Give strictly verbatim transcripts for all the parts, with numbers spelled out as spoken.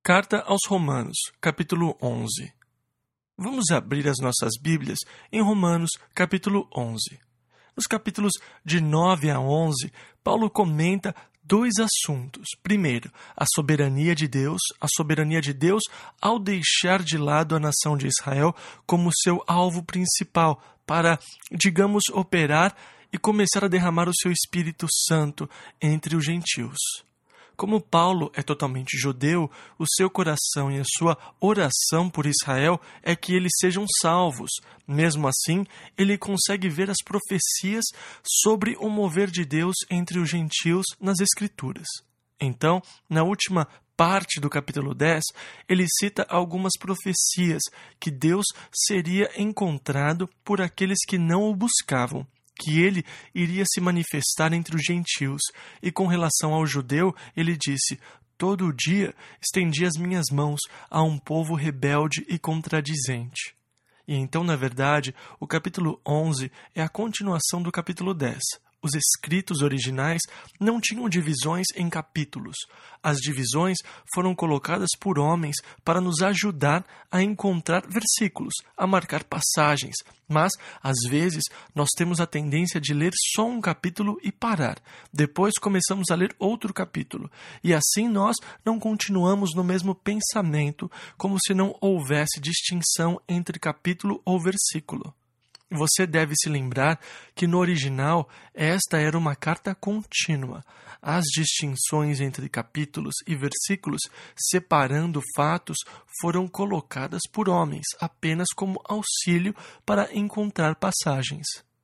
Carta aos Romanos, capítulo onze. Vamos abrir as nossas Bíblias em Romanos, capítulo onze. Nos capítulos de nove a onze, Paulo comenta dois assuntos. Primeiro, a soberania de Deus, a soberania de Deus ao deixar de lado a nação de Israel como seu alvo principal para, digamos, operar e começar a derramar o seu Espírito Santo entre os gentios. Como Paulo é totalmente judeu, o seu coração e a sua oração por Israel é que eles sejam salvos. Mesmo assim, ele consegue ver as profecias sobre o mover de Deus entre os gentios nas Escrituras. Então, na última parte do capítulo dez, ele cita algumas profecias que Deus seria encontrado por aqueles que não o buscavam, que ele iria se manifestar entre os gentios. E com relação ao judeu, ele disse: todo dia estendi as minhas mãos a um povo rebelde e contradizente. E então, na verdade, o capítulo onze é a continuação do capítulo dez. Os escritos originais não tinham divisões em capítulos. As divisões foram colocadas por homens para nos ajudar a encontrar versículos, a marcar passagens. Mas, às vezes, nós temos a tendência de ler só um capítulo e parar. Depois começamos a ler outro capítulo. E assim nós não continuamos no mesmo pensamento, como se não houvesse distinção entre capítulo ou versículo. Você deve se lembrar que no original esta era uma carta contínua. As distinções entre capítulos e versículos, separando fatos, foram colocadas por homens apenas como auxílio para encontrar passagens.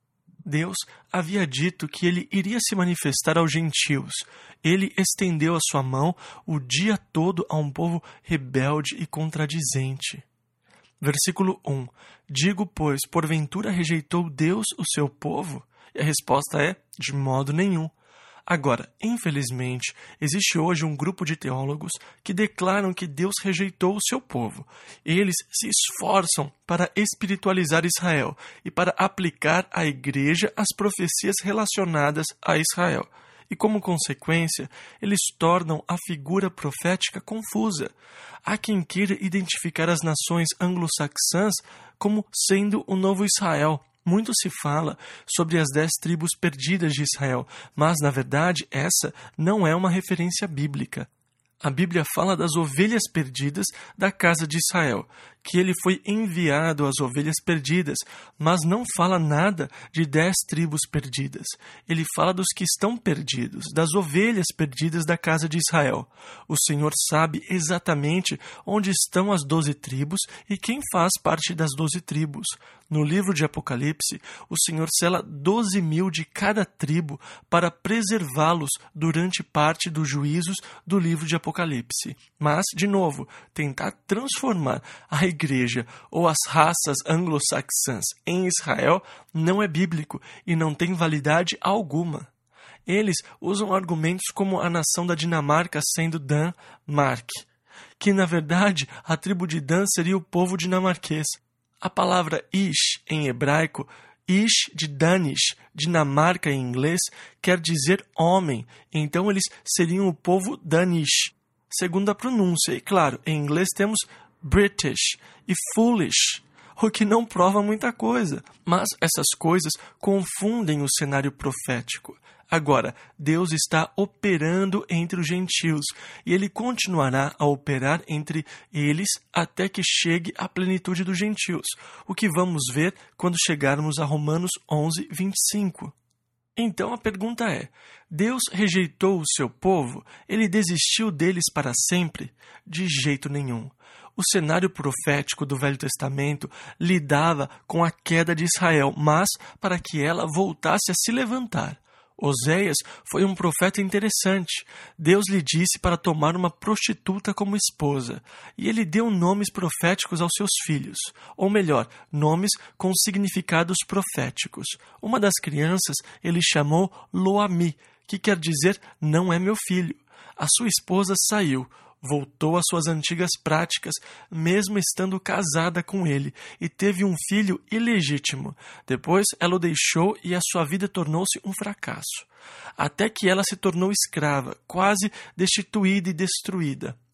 Deus havia dito que ele iria se manifestar aos gentios. Ele estendeu a sua mão o dia todo a um povo rebelde e contradizente. Versículo um. Digo, pois, porventura rejeitou Deus o seu povo? E a resposta é, de modo nenhum. Agora, infelizmente, existe hoje um grupo de teólogos que declaram que Deus rejeitou o seu povo. Eles se esforçam para espiritualizar Israel e para aplicar à igreja as profecias relacionadas a Israel. E, como consequência, eles tornam a figura profética confusa. Há quem queira identificar as nações anglo-saxãs como sendo o novo Israel. Muito se fala sobre as dez tribos perdidas de Israel, mas, na verdade, essa não é uma referência bíblica. A Bíblia fala das ovelhas perdidas da casa de Israel, que ele foi enviado às ovelhas perdidas, mas não fala nada de dez tribos perdidas. Ele fala dos que estão perdidos, das ovelhas perdidas da casa de Israel. O Senhor sabe exatamente onde estão as doze tribos e quem faz parte das doze tribos. No livro de Apocalipse, o Senhor sela doze mil de cada tribo para preservá-los durante parte dos juízos do livro de Apocalipse. Mas, de novo, tentar transformar a igreja ou as raças anglo-saxãs em Israel não é bíblico e não tem validade alguma. Eles usam argumentos como a nação da Dinamarca sendo Dan-Mark, que na verdade a tribo de Dan seria o povo dinamarquês. A palavra Ish em hebraico, Ish de Danish, Dinamarca em inglês, quer dizer homem, então eles seriam o povo Danish, segundo a pronúncia. E claro, em inglês temos British e Foolish, o que não prova muita coisa, mas essas coisas confundem o cenário profético. Agora, Deus está operando entre os gentios e ele continuará a operar entre eles até que chegue à plenitude dos gentios, o que vamos ver quando chegarmos a Romanos onze, vinte e cinco. Então a pergunta é: Deus rejeitou o seu povo? Ele desistiu deles para sempre? De jeito nenhum. O cenário profético do Velho Testamento lidava com a queda de Israel, mas para que ela voltasse a se levantar. Oséias foi um profeta interessante. Deus lhe disse para tomar uma prostituta como esposa, e ele deu nomes proféticos aos seus filhos, ou melhor, nomes com significados proféticos. Uma das crianças ele chamou Loami, que quer dizer não é meu filho. A sua esposa saiu, voltou às suas antigas práticas, mesmo estando casada com ele, e teve um filho ilegítimo. Depois ela o deixou e a sua vida tornou-se um fracasso, até que ela se tornou escrava, quase destituída e destruída.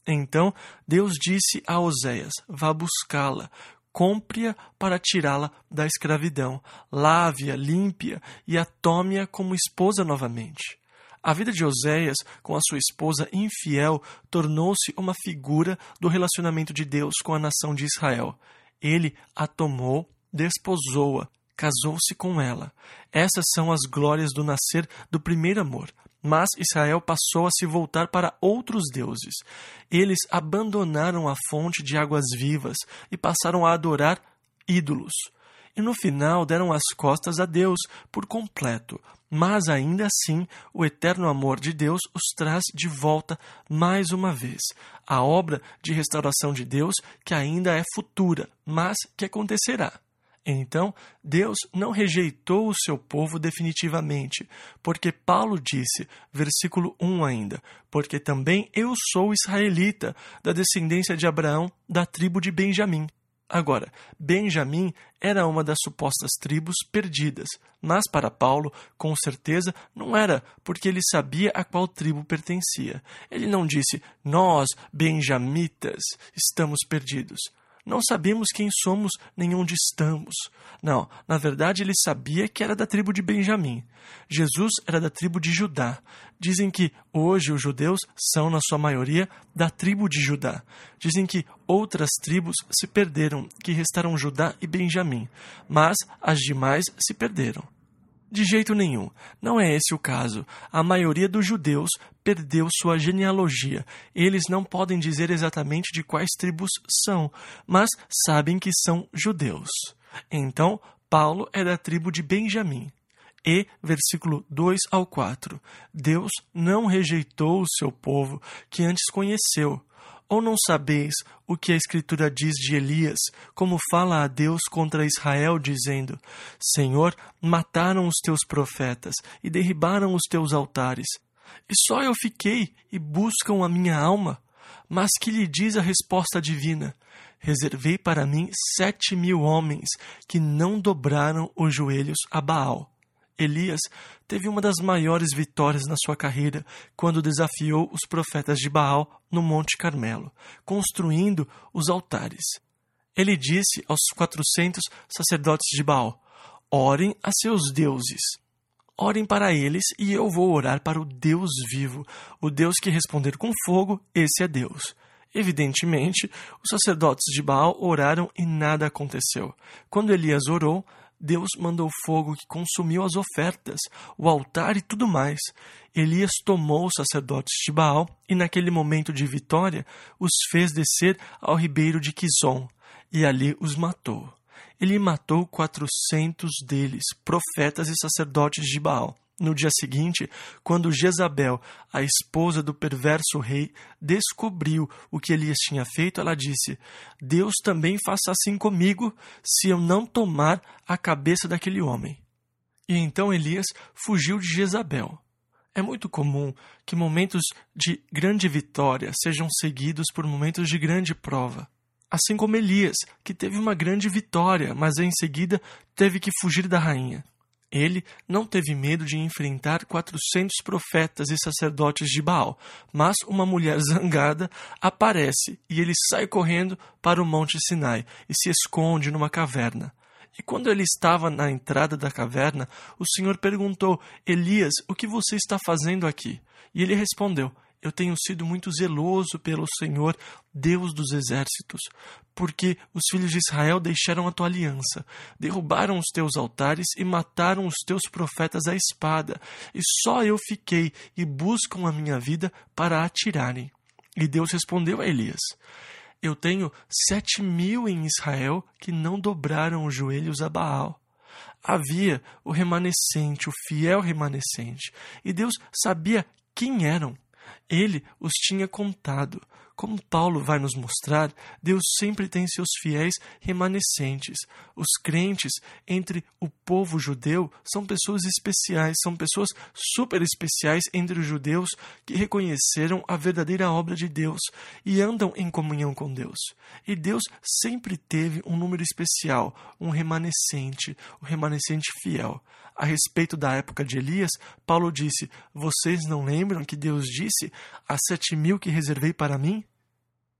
Então Deus disse a Oséias: vá buscá-la, compre-a para tirá-la da escravidão, lave-a, limpe-a e a tome-a como esposa novamente. A vida de Oséias com a sua esposa infiel tornou-se uma figura do relacionamento de Deus com a nação de Israel. Ele a tomou, desposou-a, casou-se com ela. Essas são as glórias do nascer do primeiro amor. Mas Israel passou a se voltar para outros deuses. Eles abandonaram a fonte de águas vivas e passaram a adorar ídolos. E no final deram as costas a Deus por completo. Mas ainda assim, o eterno amor de Deus os traz de volta mais uma vez. A obra de restauração de Deus que ainda é futura, mas que acontecerá. Então, Deus não rejeitou o seu povo definitivamente, porque Paulo disse, versículo um ainda, porque também eu sou israelita, da descendência de Abraão, da tribo de Benjamim. Agora, Benjamim era uma das supostas tribos perdidas, mas para Paulo, com certeza, não era, porque ele sabia a qual tribo pertencia. Ele não disse, nós, benjamitas, estamos perdidos. Não sabemos quem somos nem onde estamos. Não, na verdade ele sabia que era da tribo de Benjamim. Jesus era da tribo de Judá. Dizem que hoje os judeus são, na sua maioria, da tribo de Judá. Dizem que outras tribos se perderam, que restaram Judá e Benjamim, mas as demais se perderam. De jeito nenhum, não é esse o caso. A maioria dos judeus perdeu sua genealogia. Eles não podem dizer exatamente de quais tribos são, mas sabem que são judeus. Então, Paulo é da tribo de Benjamim. E, versículo dois ao quatro, Deus não rejeitou o seu povo que antes conheceu. Ou não sabeis o que a Escritura diz de Elias, como fala a Deus contra Israel, dizendo, Senhor, mataram os teus profetas e derribaram os teus altares. E só eu fiquei e buscam a minha alma. Mas que lhe diz a resposta divina? Reservei para mim sete mil homens que não dobraram os joelhos a Baal. Elias teve uma das maiores vitórias na sua carreira quando desafiou os profetas de Baal no Monte Carmelo, construindo os altares. Ele disse aos quatrocentos sacerdotes de Baal, orem a seus deuses. Orem para eles e eu vou orar para o Deus vivo. O Deus que responder com fogo, esse é Deus. Evidentemente, os sacerdotes de Baal oraram e nada aconteceu. Quando Elias orou, Deus mandou fogo que consumiu as ofertas, o altar e tudo mais. Elias tomou os sacerdotes de Baal e, naquele momento de vitória, os fez descer ao ribeiro de Quizon, e ali os matou. Ele matou quatrocentos deles, profetas e sacerdotes de Baal. No dia seguinte, quando Jezabel, a esposa do perverso rei, descobriu o que Elias tinha feito, ela disse, Deus também faça assim comigo, se eu não tomar a cabeça daquele homem. E então Elias fugiu de Jezabel. É muito comum que momentos de grande vitória sejam seguidos por momentos de grande prova. Assim como Elias, que teve uma grande vitória, mas em seguida teve que fugir da rainha. Ele não teve medo de enfrentar quatrocentos profetas e sacerdotes de Baal, mas uma mulher zangada aparece e ele sai correndo para o Monte Sinai e se esconde numa caverna. E quando ele estava na entrada da caverna, o Senhor perguntou, Elias, o que você está fazendo aqui? E ele respondeu, eu tenho sido muito zeloso pelo Senhor, Deus dos exércitos, porque os filhos de Israel deixaram a tua aliança, derrubaram os teus altares e mataram os teus profetas à espada, e só eu fiquei e buscam a minha vida para a tirarem. E Deus respondeu a Elias, eu tenho sete mil em Israel que não dobraram os joelhos a Baal. Havia o remanescente, o fiel remanescente, e Deus sabia quem eram. Ele os tinha contado. Como Paulo vai nos mostrar, Deus sempre tem seus fiéis remanescentes. Os crentes entre o povo judeu são pessoas especiais, são pessoas super especiais entre os judeus que reconheceram a verdadeira obra de Deus e andam em comunhão com Deus. E Deus sempre teve um número especial, um remanescente, o remanescente fiel. A respeito da época de Elias, Paulo disse, vocês não lembram que Deus disse, há sete mil que reservei para mim?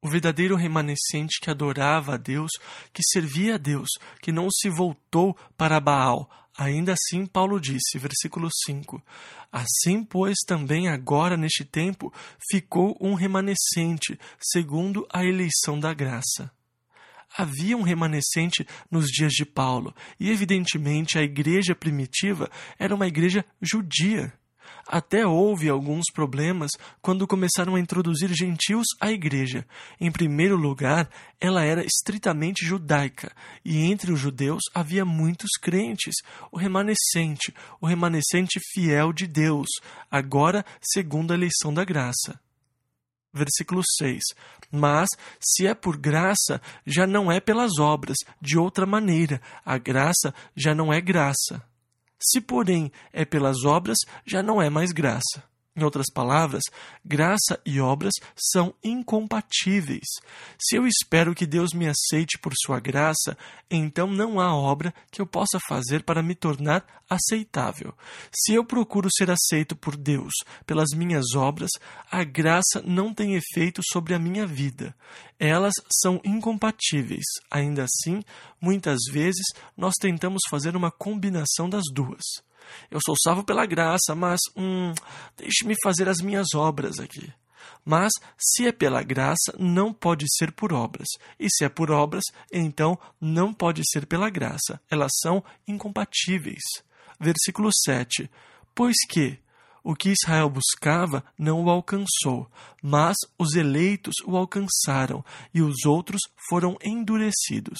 O verdadeiro remanescente que adorava a Deus, que servia a Deus, que não se voltou para Baal. Ainda assim, Paulo disse, versículo cinco, assim, pois, também agora, neste tempo, ficou um remanescente, segundo a eleição da graça. Havia um remanescente nos dias de Paulo, e evidentemente a igreja primitiva era uma igreja judia. Até houve alguns problemas quando começaram a introduzir gentios à igreja. Em primeiro lugar, ela era estritamente judaica, e entre os judeus havia muitos crentes, o remanescente, o remanescente fiel de Deus, agora segundo a eleição da graça. Versículo seis. Mas, se é por graça, já não é pelas obras, de outra maneira, a graça já não é graça. Se, porém, é pelas obras, já não é mais graça. Em outras palavras, graça e obras são incompatíveis. Se eu espero que Deus me aceite por sua graça, então não há obra que eu possa fazer para me tornar aceitável. Se eu procuro ser aceito por Deus pelas minhas obras, a graça não tem efeito sobre a minha vida. Elas são incompatíveis. Ainda assim, muitas vezes nós tentamos fazer uma combinação das duas. Eu sou salvo pela graça, mas, hum, deixe-me fazer as minhas obras aqui. Mas, se é pela graça, não pode ser por obras. E se é por obras, então não pode ser pela graça. Elas são incompatíveis. Versículo sete. Pois que o que Israel buscava não o alcançou, mas os eleitos o alcançaram, e os outros foram endurecidos.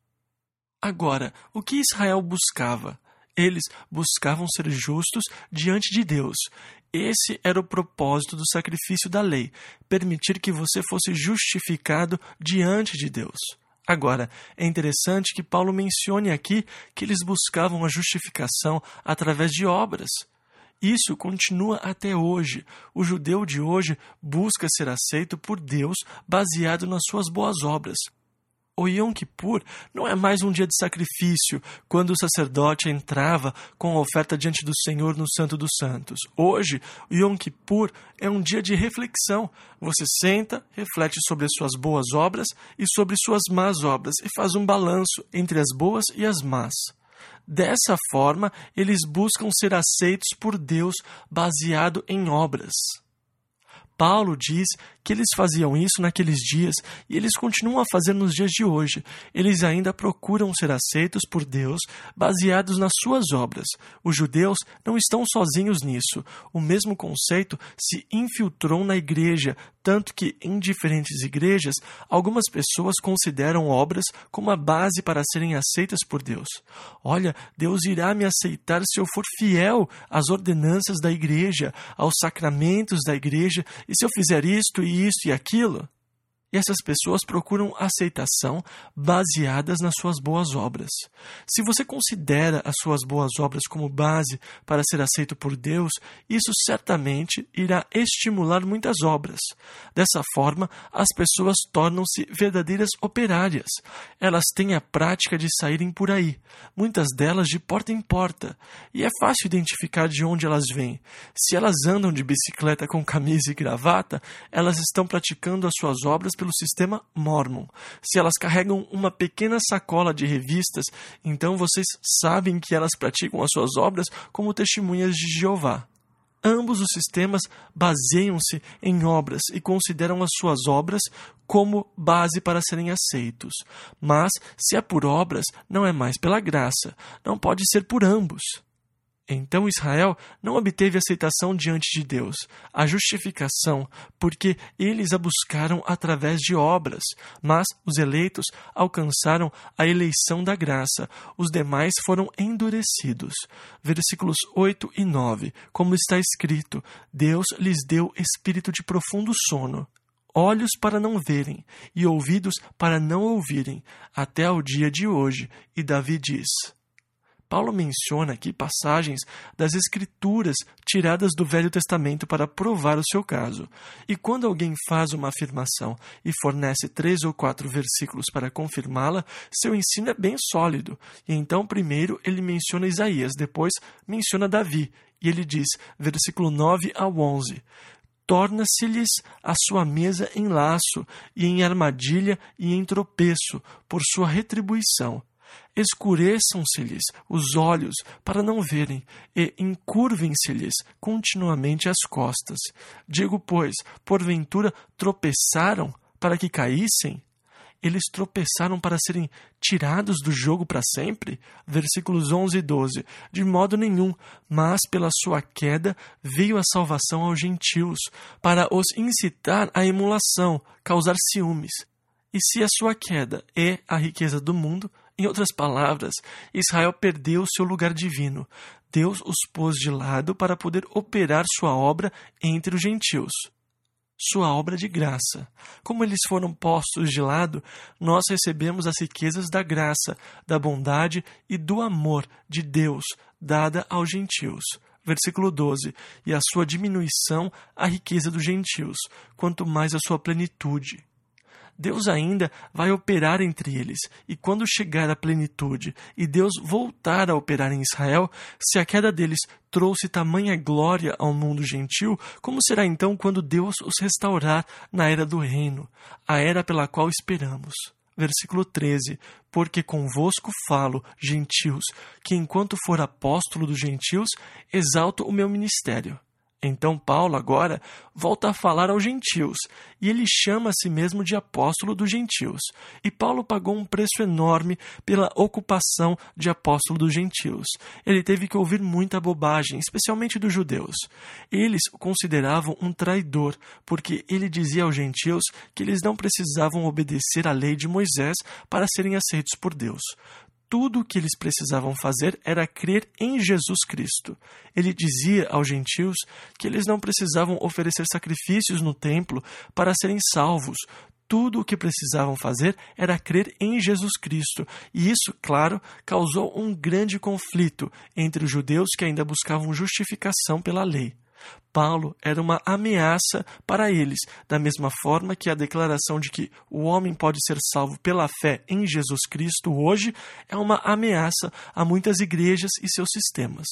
Agora, o que Israel buscava? Eles buscavam ser justos diante de Deus. Esse era o propósito do sacrifício da lei, permitir que você fosse justificado diante de Deus. Agora, é interessante que Paulo mencione aqui que eles buscavam a justificação através de obras. Isso continua até hoje. O judeu de hoje busca ser aceito por Deus baseado nas suas boas obras. O Yom Kippur não é mais um dia de sacrifício, quando o sacerdote entrava com a oferta diante do Senhor no Santo dos Santos. Hoje, o Yom Kippur é um dia de reflexão. Você senta, reflete sobre as suas boas obras e sobre suas más obras e faz um balanço entre as boas e as más. Dessa forma, eles buscam ser aceitos por Deus baseado em obras. Paulo diz que eles faziam isso naqueles dias e eles continuam a fazer nos dias de hoje. Eles ainda procuram ser aceitos por Deus baseados nas suas obras. Os judeus não estão sozinhos nisso. O mesmo conceito se infiltrou na igreja, tanto que em diferentes igrejas, algumas pessoas consideram obras como a base para serem aceitas por Deus. Olha, Deus irá me aceitar se eu for fiel às ordenanças da igreja, aos sacramentos da igreja, e se eu fizer isto e isto e aquilo. E essas pessoas procuram aceitação baseadas nas suas boas obras. Se você considera as suas boas obras como base para ser aceito por Deus, isso certamente irá estimular muitas obras. Dessa forma, as pessoas tornam-se verdadeiras operárias. Elas têm a prática de saírem por aí, muitas delas de porta em porta, e é fácil identificar de onde elas vêm. Se elas andam de bicicleta com camisa e gravata, elas estão praticando as suas obras pelo sistema Mormon. Se elas carregam uma pequena sacola de revistas, então vocês sabem que elas praticam as suas obras como testemunhas de Jeová. Ambos os sistemas baseiam-se em obras e consideram as suas obras como base para serem aceitos. Mas, se é por obras, não é mais pela graça. Não pode ser por ambos. Então Israel não obteve aceitação diante de Deus, a justificação, porque eles a buscaram através de obras, mas os eleitos alcançaram a eleição da graça, os demais foram endurecidos. Versículos oito e nove, como está escrito, Deus lhes deu espírito de profundo sono, olhos para não verem e ouvidos para não ouvirem, até ao dia de hoje. E Davi diz... Paulo menciona aqui passagens das Escrituras tiradas do Velho Testamento para provar o seu caso. E quando alguém faz uma afirmação e fornece três ou quatro versículos para confirmá-la, seu ensino é bem sólido. E então, primeiro, ele menciona Isaías, depois menciona Davi. E ele diz, versículo nove ao onze, torna-se-lhes a sua mesa em laço, e em armadilha e em tropeço, por sua retribuição. Escureçam-se-lhes os olhos para não verem, e encurvem-se-lhes continuamente as costas. Digo, pois, porventura tropeçaram para que caíssem? Eles tropeçaram para serem tirados do jogo para sempre? Versículos onze e doze. De modo nenhum, mas pela sua queda veio a salvação aos gentios, para os incitar à emulação, causar ciúmes. E se a sua queda é a riqueza do mundo, em outras palavras, Israel perdeu seu lugar divino. Deus os pôs de lado para poder operar sua obra entre os gentios. Sua obra de graça. Como eles foram postos de lado, nós recebemos as riquezas da graça, da bondade e do amor de Deus dada aos gentios. Versículo doze. E a sua diminuição, a riqueza dos gentios, quanto mais a sua plenitude. Deus ainda vai operar entre eles, e quando chegar a plenitude e Deus voltar a operar em Israel, se a queda deles trouxe tamanha glória ao mundo gentil, como será então quando Deus os restaurar na era do reino, a era pela qual esperamos? Versículo treze. Porque convosco falo, gentios, que enquanto for apóstolo dos gentios, exalto o meu ministério. Então Paulo agora volta a falar aos gentios, e ele chama a si mesmo de apóstolo dos gentios. E Paulo pagou um preço enorme pela ocupação de apóstolo dos gentios. Ele teve que ouvir muita bobagem, especialmente dos judeus. Eles o consideravam um traidor, porque ele dizia aos gentios que eles não precisavam obedecer à lei de Moisés para serem aceitos por Deus. Tudo o que eles precisavam fazer era crer em Jesus Cristo. Ele dizia aos gentios que eles não precisavam oferecer sacrifícios no templo para serem salvos. Tudo o que precisavam fazer era crer em Jesus Cristo. E isso, claro, causou um grande conflito entre os judeus que ainda buscavam justificação pela lei. Paulo era uma ameaça para eles, da mesma forma que a declaração de que o homem pode ser salvo pela fé em Jesus Cristo hoje é uma ameaça a muitas igrejas e seus sistemas.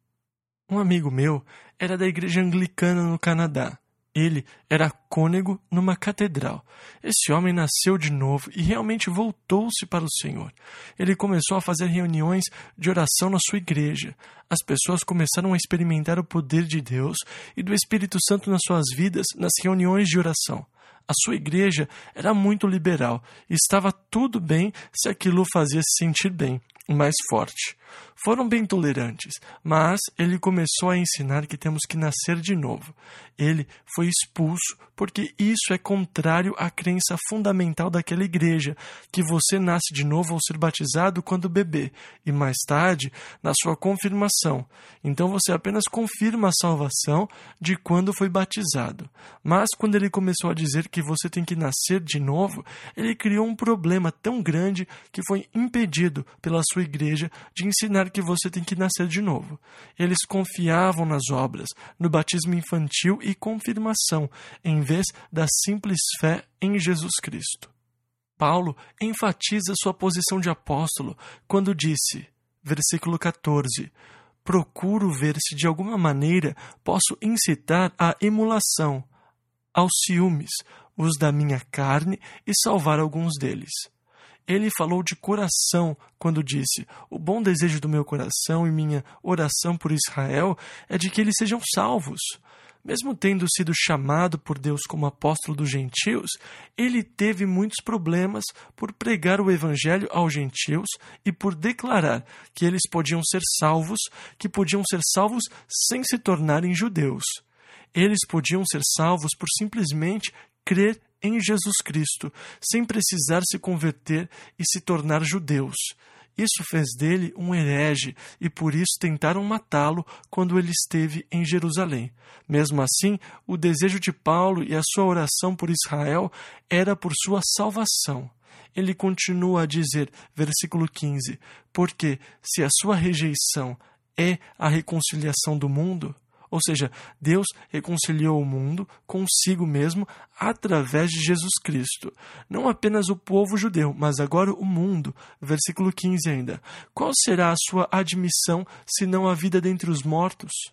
Um amigo meu era da igreja anglicana no Canadá. Ele era cônego numa catedral. Esse homem nasceu de novo e realmente voltou-se para o Senhor. Ele começou a fazer reuniões de oração na sua igreja. As pessoas começaram a experimentar o poder de Deus e do Espírito Santo nas suas vidas nas reuniões de oração. A sua igreja era muito liberal e estava tudo bem se aquilo o fazia se sentir bem, mais forte. Foram bem tolerantes, mas ele começou a ensinar que temos que nascer de novo. Ele foi expulso porque isso é contrário à crença fundamental daquela igreja, que você nasce de novo ao ser batizado quando bebê, e mais tarde, na sua confirmação. Então você apenas confirma a salvação de quando foi batizado. Mas quando ele começou a dizer que você tem que nascer de novo, ele criou um problema tão grande que foi impedido pela sua igreja de ensinar que você tem que nascer de novo. Eles confiavam nas obras, no batismo infantil e confirmação, em vez da simples fé em Jesus Cristo. Paulo enfatiza sua posição de apóstolo quando disse, versículo catorze, procuro ver se de alguma maneira posso incitar à emulação, aos ciúmes, os da minha carne e salvar alguns deles. Ele falou de coração quando disse, o bom desejo do meu coração e minha oração por Israel é de que eles sejam salvos. Mesmo tendo sido chamado por Deus como apóstolo dos gentios, ele teve muitos problemas por pregar o evangelho aos gentios e por declarar que eles podiam ser salvos, que podiam ser salvos sem se tornarem judeus. Eles podiam ser salvos por simplesmente crer em Jesus Cristo, sem precisar se converter e se tornar judeus. Isso fez dele um herege e por isso tentaram matá-lo quando ele esteve em Jerusalém. Mesmo assim, o desejo de Paulo e a sua oração por Israel era por sua salvação. Ele continua a dizer, versículo quinze, porque se a sua rejeição é a reconciliação do mundo, ou seja, Deus reconciliou o mundo consigo mesmo através de Jesus Cristo. Não apenas o povo judeu, mas agora o mundo. Versículo quinze ainda. Qual será a sua admissão, senão a vida dentre os mortos?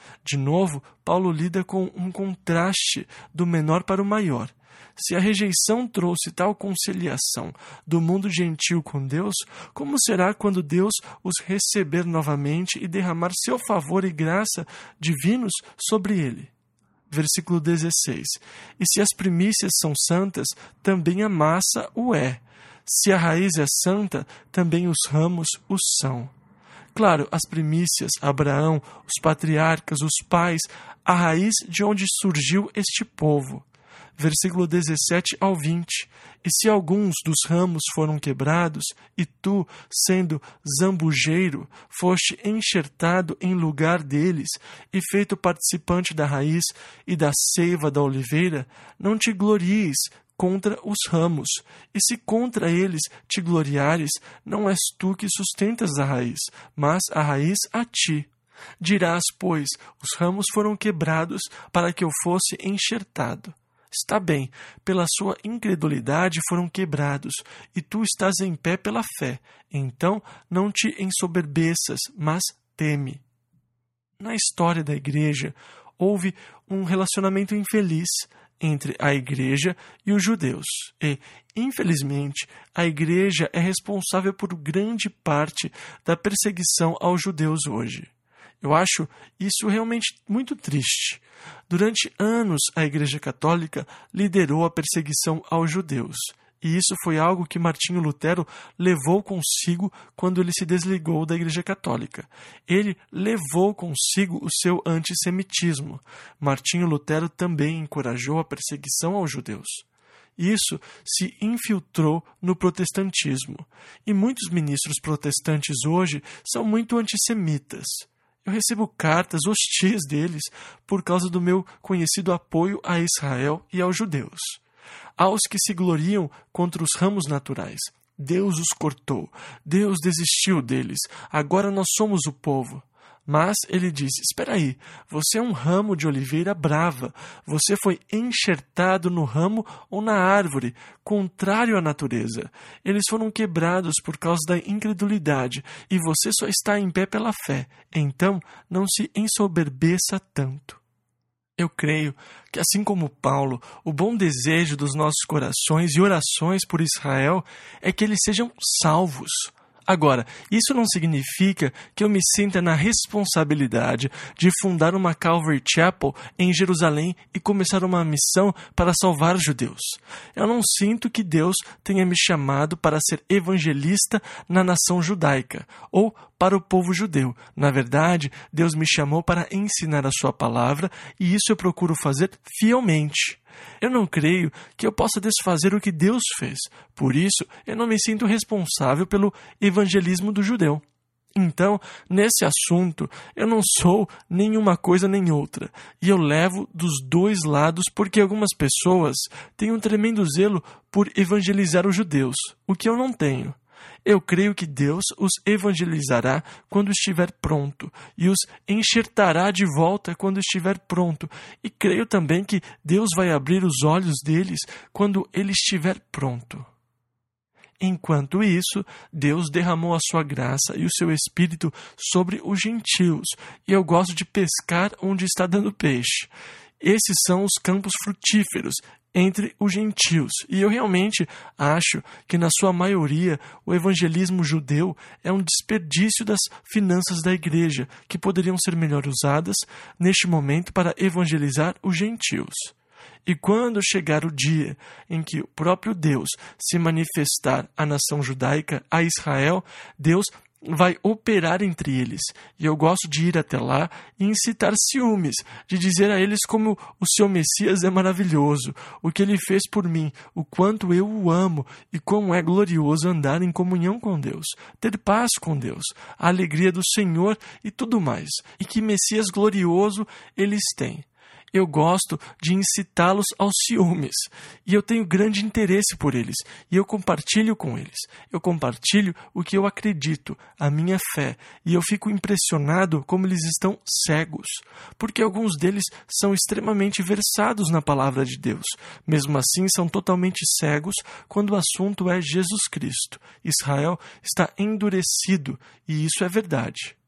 De novo, Paulo lida com um contraste do menor para o maior. Se a rejeição trouxe tal conciliação do mundo gentil com Deus, como será quando Deus os receber novamente e derramar seu favor e graça divinos sobre ele? Versículo dezesseis. E se as primícias são santas, também a massa o é. Se a raiz é santa, também os ramos o são. Claro, as primícias, Abraão, os patriarcas, os pais, a raiz de onde surgiu este povo. Versículo dezessete ao vinte. E se alguns dos ramos foram quebrados, e tu, sendo zambujeiro, foste enxertado em lugar deles, e feito participante da raiz e da seiva da oliveira, não te glories contra os ramos, e se contra eles te gloriares, não és tu que sustentas a raiz, mas a raiz a ti. Dirás, pois, os ramos foram quebrados para que eu fosse enxertado. Está bem, pela sua incredulidade foram quebrados, e tu estás em pé pela fé. Então não te ensoberbeças, mas teme. Na história da igreja, houve um relacionamento infeliz entre a igreja e os judeus. E, infelizmente, a igreja é responsável por grande parte da perseguição aos judeus hoje. Eu acho isso realmente muito triste. Durante anos, a Igreja Católica liderou a perseguição aos judeus. E isso foi algo que Martinho Lutero levou consigo quando ele se desligou da Igreja Católica. Ele levou consigo o seu antissemitismo. Martinho Lutero também encorajou a perseguição aos judeus. Isso se infiltrou no protestantismo. E muitos ministros protestantes hoje são muito antissemitas. Eu recebo cartas hostis deles por causa do meu conhecido apoio a Israel e aos judeus. Aos que se gloriam contra os ramos naturais. Deus os cortou, Deus desistiu deles, agora nós somos o povo. Mas ele diz, espera aí, você é um ramo de oliveira brava, você foi enxertado no ramo ou na árvore, contrário à natureza. Eles foram quebrados por causa da incredulidade, e você só está em pé pela fé, então não se ensoberbeça tanto. Eu creio que, assim como Paulo, o bom desejo dos nossos corações e orações por Israel é que eles sejam salvos. Agora, isso não significa que eu me sinta na responsabilidade de fundar uma Calvary Chapel em Jerusalém e começar uma missão para salvar os judeus. Eu não sinto que Deus tenha me chamado para ser evangelista na nação judaica ou para o povo judeu. Na verdade, Deus me chamou para ensinar a sua palavra e isso eu procuro fazer fielmente. Eu não creio que eu possa desfazer o que Deus fez. Por isso, eu não me sinto responsável pelo evangelismo do judeu. Então, nesse assunto, eu não sou nem uma coisa nem outra. E eu levo dos dois lados porque algumas pessoas têm um tremendo zelo por evangelizar os judeus, o que eu não tenho. Eu creio que Deus os evangelizará quando estiver pronto e os enxertará de volta quando estiver pronto. E creio também que Deus vai abrir os olhos deles quando ele estiver pronto. Enquanto isso, Deus derramou a sua graça e o seu Espírito sobre os gentios, e eu gosto de pescar onde está dando peixe. Esses são os campos frutíferos entre os gentios, e eu realmente acho que, na sua maioria, o evangelismo judeu é um desperdício das finanças da igreja, que poderiam ser melhor usadas neste momento para evangelizar os gentios. E quando chegar o dia em que o próprio Deus se manifestar à nação judaica, a Israel, Deus vai operar entre eles. E eu gosto de ir até lá e incitar ciúmes, de dizer a eles como o seu Messias é maravilhoso, o que ele fez por mim, o quanto eu o amo e como é glorioso andar em comunhão com Deus, ter paz com Deus, a alegria do Senhor e tudo mais. E que Messias glorioso eles têm. Eu gosto de incitá-los aos ciúmes, e eu tenho grande interesse por eles, e eu compartilho com eles. Eu compartilho o que eu acredito, a minha fé, e eu fico impressionado como eles estão cegos, porque alguns deles são extremamente versados na palavra de Deus. Mesmo assim, são totalmente cegos quando o assunto é Jesus Cristo. Israel está endurecido, e isso é verdade.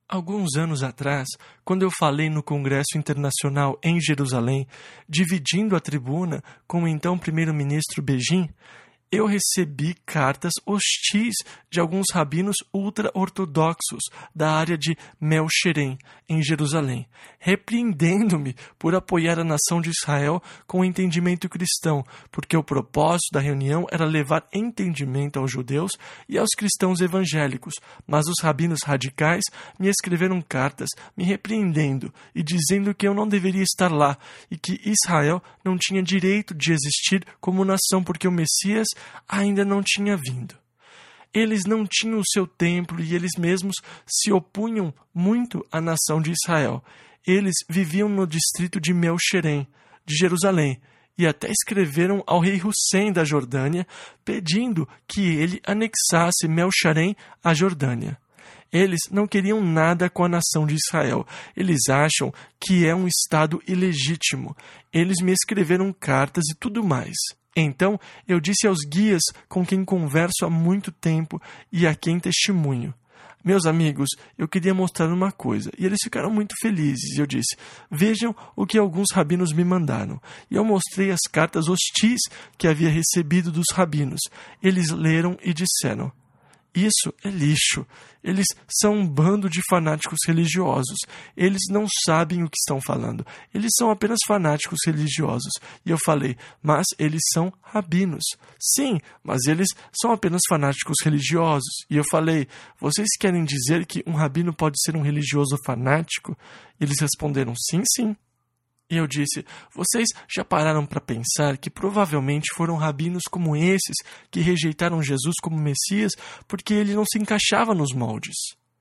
Alguns anos atrás, quando eu falei no Congresso Internacional em Jerusalém, dividindo a tribuna com o então primeiro-ministro Begin, eu recebi cartas hostis de alguns rabinos ultra-ortodoxos da área de Mel Sherem, em Jerusalém, repreendendo-me por apoiar a nação de Israel com o entendimento cristão, porque o propósito da reunião era levar entendimento aos judeus e aos cristãos evangélicos, mas os rabinos radicais me escreveram cartas me repreendendo e dizendo que eu não deveria estar lá e que Israel não tinha direito de existir como nação porque o Messias ainda não tinha vindo. Eles não tinham o seu templo e eles mesmos se opunham muito à nação de Israel. Eles viviam no distrito de Mel Sherem, de Jerusalém, e até escreveram ao rei Hussein da Jordânia pedindo que ele anexasse Mel Sherem à Jordânia. Eles não queriam nada com a nação de Israel. Eles acham que é um estado ilegítimo. Eles me escreveram cartas e tudo mais. Então eu disse aos guias com quem converso há muito tempo e a quem testemunho: meus amigos, eu queria mostrar uma coisa. E eles ficaram muito felizes. E eu disse: vejam o que alguns rabinos me mandaram. E eu mostrei as cartas hostis que havia recebido dos rabinos. Eles leram e disseram: isso é lixo. Eles são um bando de fanáticos religiosos. Eles não sabem o que estão falando. Eles são apenas fanáticos religiosos. E eu falei: mas eles são rabinos. Sim, mas eles são apenas fanáticos religiosos. E eu falei: vocês querem dizer que um rabino pode ser um religioso fanático? Eles responderam: sim, sim. E eu disse: vocês já pararam para pensar que provavelmente foram rabinos como esses que rejeitaram Jesus como Messias porque ele não se encaixava nos moldes?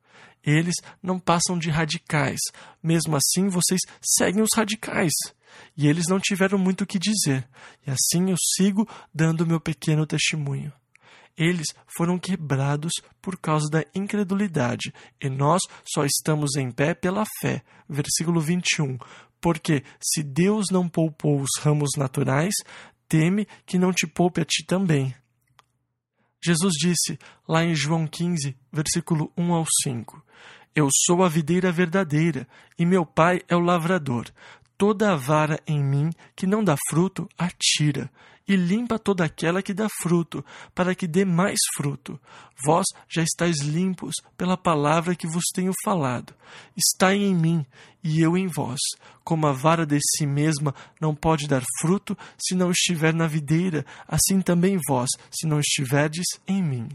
Eles não passam de radicais. Mesmo assim, vocês seguem os radicais. E eles não tiveram muito o que dizer. E assim eu sigo dando meu pequeno testemunho. Eles foram quebrados por causa da incredulidade, e nós só estamos em pé pela fé. Versículo vinte e um. Porque se Deus não poupou os ramos naturais, teme que não te poupe a ti também. Jesus disse, lá em João quinze, versículo um ao cinco, eu sou a videira verdadeira, e meu pai é o lavrador. Toda a vara em mim que não dá fruto, atira, e limpa toda aquela que dá fruto, para que dê mais fruto. Vós já estáis limpos pela palavra que vos tenho falado. Estai em mim, e eu em vós. Como a vara de si mesma não pode dar fruto se não estiver na videira, assim também vós, se não estiverdes em mim.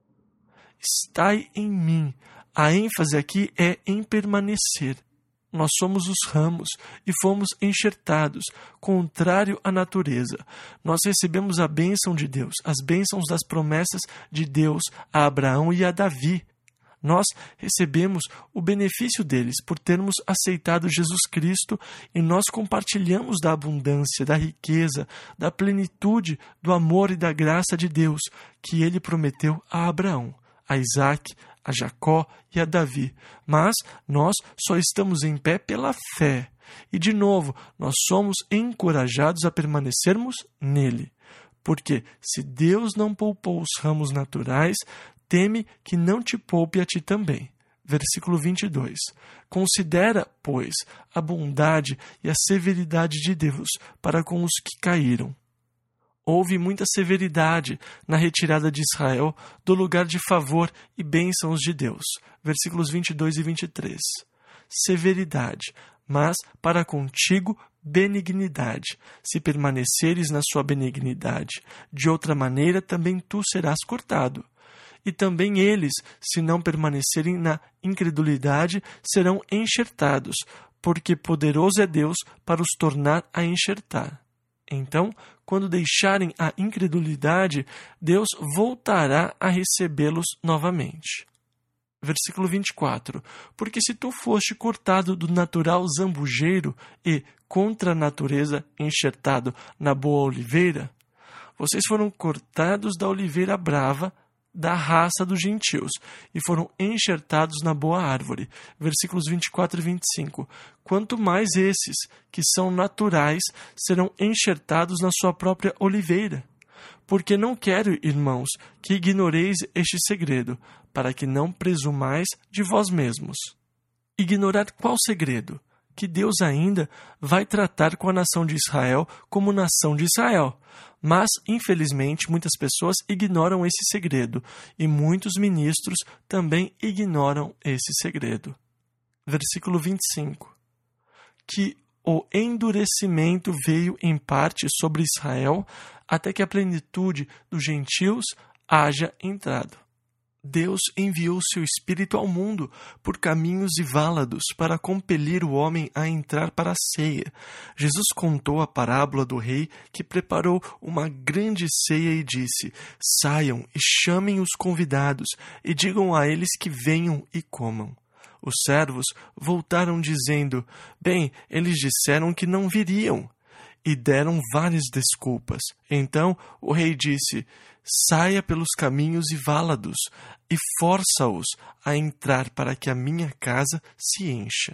Estai em mim. A ênfase aqui é em permanecer. Nós somos os ramos e fomos enxertados, contrário à natureza. Nós recebemos a bênção de Deus, as bênçãos das promessas de Deus a Abraão e a Davi. Nós recebemos o benefício deles por termos aceitado Jesus Cristo e nós compartilhamos da abundância, da riqueza, da plenitude, do amor e da graça de Deus que ele prometeu a Abraão, a Isaque, a Jacó e a Davi, mas nós só estamos em pé pela fé. E, de novo, nós somos encorajados a permanecermos nele. Porque, se Deus não poupou os ramos naturais, teme que não te poupe a ti também. Versículo vinte e dois. Considera, pois, a bondade e a severidade de Deus para com os que caíram. Houve muita severidade na retirada de Israel do lugar de favor e bênçãos de Deus. Versículos vinte e dois e vinte e três. Severidade, mas para contigo benignidade, se permaneceres na sua benignidade. De outra maneira também tu serás cortado. E também eles, se não permanecerem na incredulidade, serão enxertados, porque poderoso é Deus para os tornar a enxertar. Então, quando deixarem a incredulidade, Deus voltará a recebê-los novamente. Versículo vinte e quatro. Porque se tu foste cortado do natural zambujeiro e, contra a natureza, enxertado na boa oliveira, vocês foram cortados da oliveira brava, da raça dos gentios, e foram enxertados na boa árvore. Versículos vinte e quatro e vinte e cinco. Quanto mais esses, que são naturais, serão enxertados na sua própria oliveira. Porque não quero, irmãos, que ignoreis este segredo, para que não presumais de vós mesmos. Ignorar qual segredo? Que Deus ainda vai tratar com a nação de Israel como nação de Israel. Mas, infelizmente, muitas pessoas ignoram esse segredo e muitos ministros também ignoram esse segredo. Versículo vinte e cinco. Que o endurecimento veio em parte sobre Israel até que a plenitude dos gentios haja entrado. Deus enviou seu Espírito ao mundo por caminhos e válados para compelir o homem a entrar para a ceia. Jesus contou a parábola do rei que preparou uma grande ceia e disse: saiam e chamem os convidados e digam a eles que venham e comam. Os servos voltaram dizendo: bem, eles disseram que não viriam. E deram várias desculpas. Então o rei disse: saia pelos caminhos e válados e força-os a entrar para que a minha casa se encha.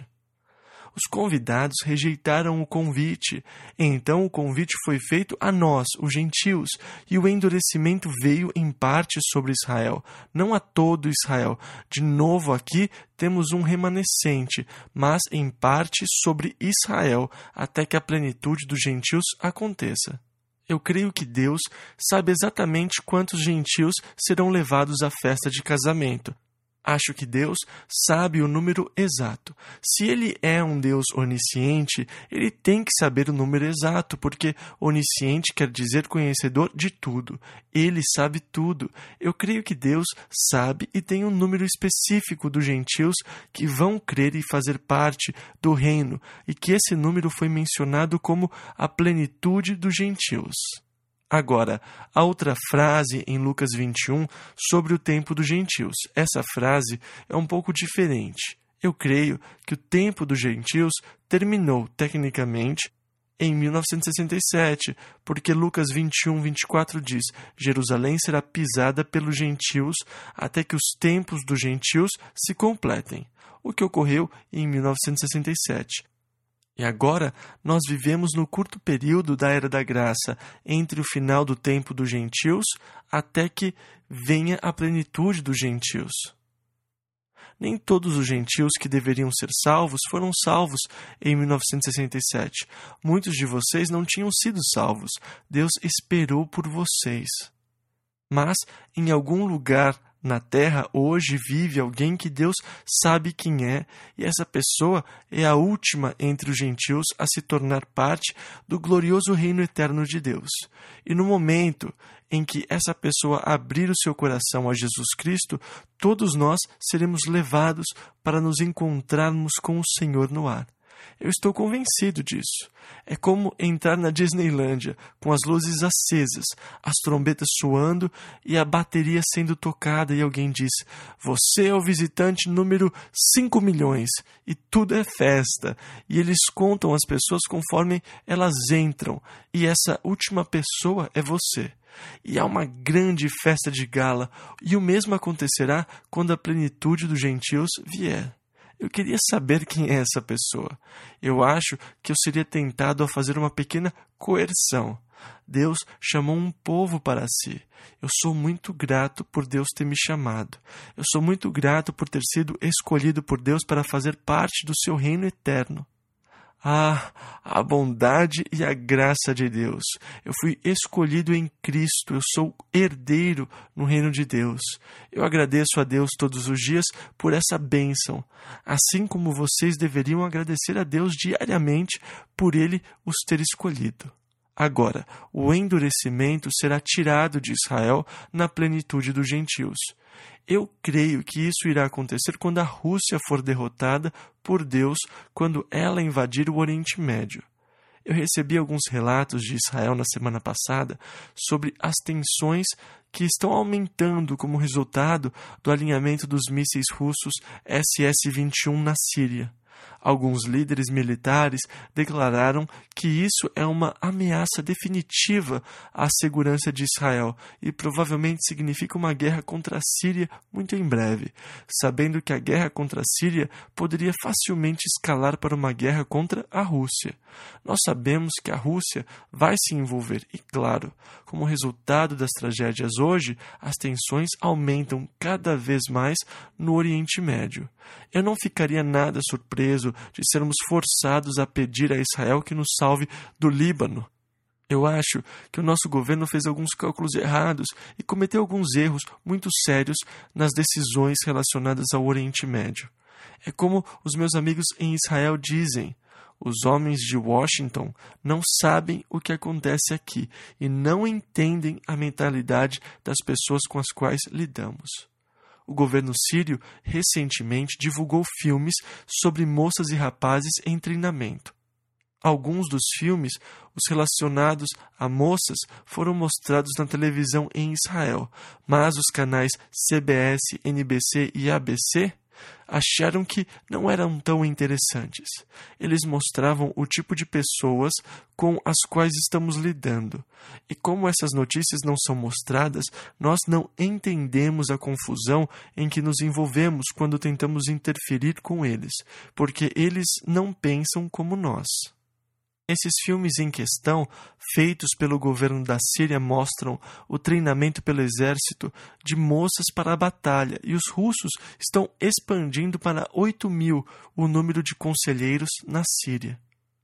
Os convidados rejeitaram o convite. Então o convite foi feito a nós, os gentios, e o endurecimento veio em parte sobre Israel, não a todo Israel. De novo aqui temos um remanescente, mas em parte sobre Israel, até que a plenitude dos gentios aconteça. Eu creio que Deus sabe exatamente quantos gentios serão levados à festa de casamento. Acho que Deus sabe o número exato. Se Ele é um Deus onisciente, Ele tem que saber o número exato, porque onisciente quer dizer conhecedor de tudo. Ele sabe tudo. Eu creio que Deus sabe e tem um número específico dos gentios que vão crer e fazer parte do reino, e que esse número foi mencionado como a plenitude dos gentios. Agora, a outra frase em Lucas vinte e um sobre o tempo dos gentios. Essa frase é um pouco diferente. Eu creio que o tempo dos gentios terminou, tecnicamente, em mil novecentos e sessenta e sete, porque Lucas vinte e um, vinte e quatro diz: Jerusalém será pisada pelos gentios até que os tempos dos gentios se completem, o que ocorreu em mil novecentos e sessenta e sete. E agora, nós vivemos no curto período da Era da Graça, entre o final do tempo dos gentios até que venha a plenitude dos gentios. Nem todos os gentios que deveriam ser salvos foram salvos em mil novecentos e sessenta e sete. Muitos de vocês não tinham sido salvos. Deus esperou por vocês. Mas, em algum lugar na terra, hoje vive alguém que Deus sabe quem é, e essa pessoa é a última entre os gentios a se tornar parte do glorioso reino eterno de Deus. E no momento em que essa pessoa abrir o seu coração a Jesus Cristo, todos nós seremos levados para nos encontrarmos com o Senhor no ar. Eu estou convencido disso. É como entrar na Disneylândia, com as luzes acesas, as trombetas soando e a bateria sendo tocada, e alguém diz: você é o visitante número cinco milhões, e tudo é festa. E eles contam as pessoas conforme elas entram, e essa última pessoa é você. E há uma grande festa de gala, e o mesmo acontecerá quando a plenitude dos gentios vier. Eu queria saber quem é essa pessoa. Eu acho que eu seria tentado a fazer uma pequena coerção. Deus chamou um povo para si. Eu sou muito grato por Deus ter me chamado. Eu sou muito grato por ter sido escolhido por Deus para fazer parte do seu reino eterno. Ah, a bondade e a graça de Deus. Eu fui escolhido em Cristo, eu sou herdeiro no reino de Deus. Eu agradeço a Deus todos os dias por essa bênção, assim como vocês deveriam agradecer a Deus diariamente por Ele os ter escolhido. Agora, o endurecimento será tirado de Israel na plenitude dos gentios. Eu creio que isso irá acontecer quando a Rússia for derrotada por Deus, quando ela invadir o Oriente Médio. Eu recebi alguns relatos de Israel na semana passada sobre as tensões que estão aumentando como resultado do alinhamento dos mísseis russos S S vinte e um na Síria. Alguns líderes militares declararam que isso é uma ameaça definitiva à segurança de Israel e provavelmente significa uma guerra contra a Síria muito em breve, sabendo que a guerra contra a Síria poderia facilmente escalar para uma guerra contra a Rússia. Nós sabemos que a Rússia vai se envolver e, claro, como resultado das tragédias hoje, as tensões aumentam cada vez mais no Oriente Médio. Eu não ficaria nada surpreso de sermos forçados a pedir a Israel que nos salve do Líbano. Eu acho que o nosso governo fez alguns cálculos errados e cometeu alguns erros muito sérios nas decisões relacionadas ao Oriente Médio. É como os meus amigos em Israel dizem: os homens de Washington não sabem o que acontece aqui e não entendem a mentalidade das pessoas com as quais lidamos. O governo sírio recentemente divulgou filmes sobre moças e rapazes em treinamento. Alguns dos filmes, os relacionados a moças, foram mostrados na televisão em Israel, mas os canais C B S, N B C e A B C acharam que não eram tão interessantes. Eles mostravam o tipo de pessoas com as quais estamos lidando. E como essas notícias não são mostradas, nós não entendemos a confusão em que nos envolvemos quando tentamos interferir com eles, porque eles não pensam como nós. Esses filmes em questão, feitos pelo governo da Síria, mostram o treinamento pelo exército de moças para a batalha, e os russos estão expandindo para oito mil o número de conselheiros na Síria.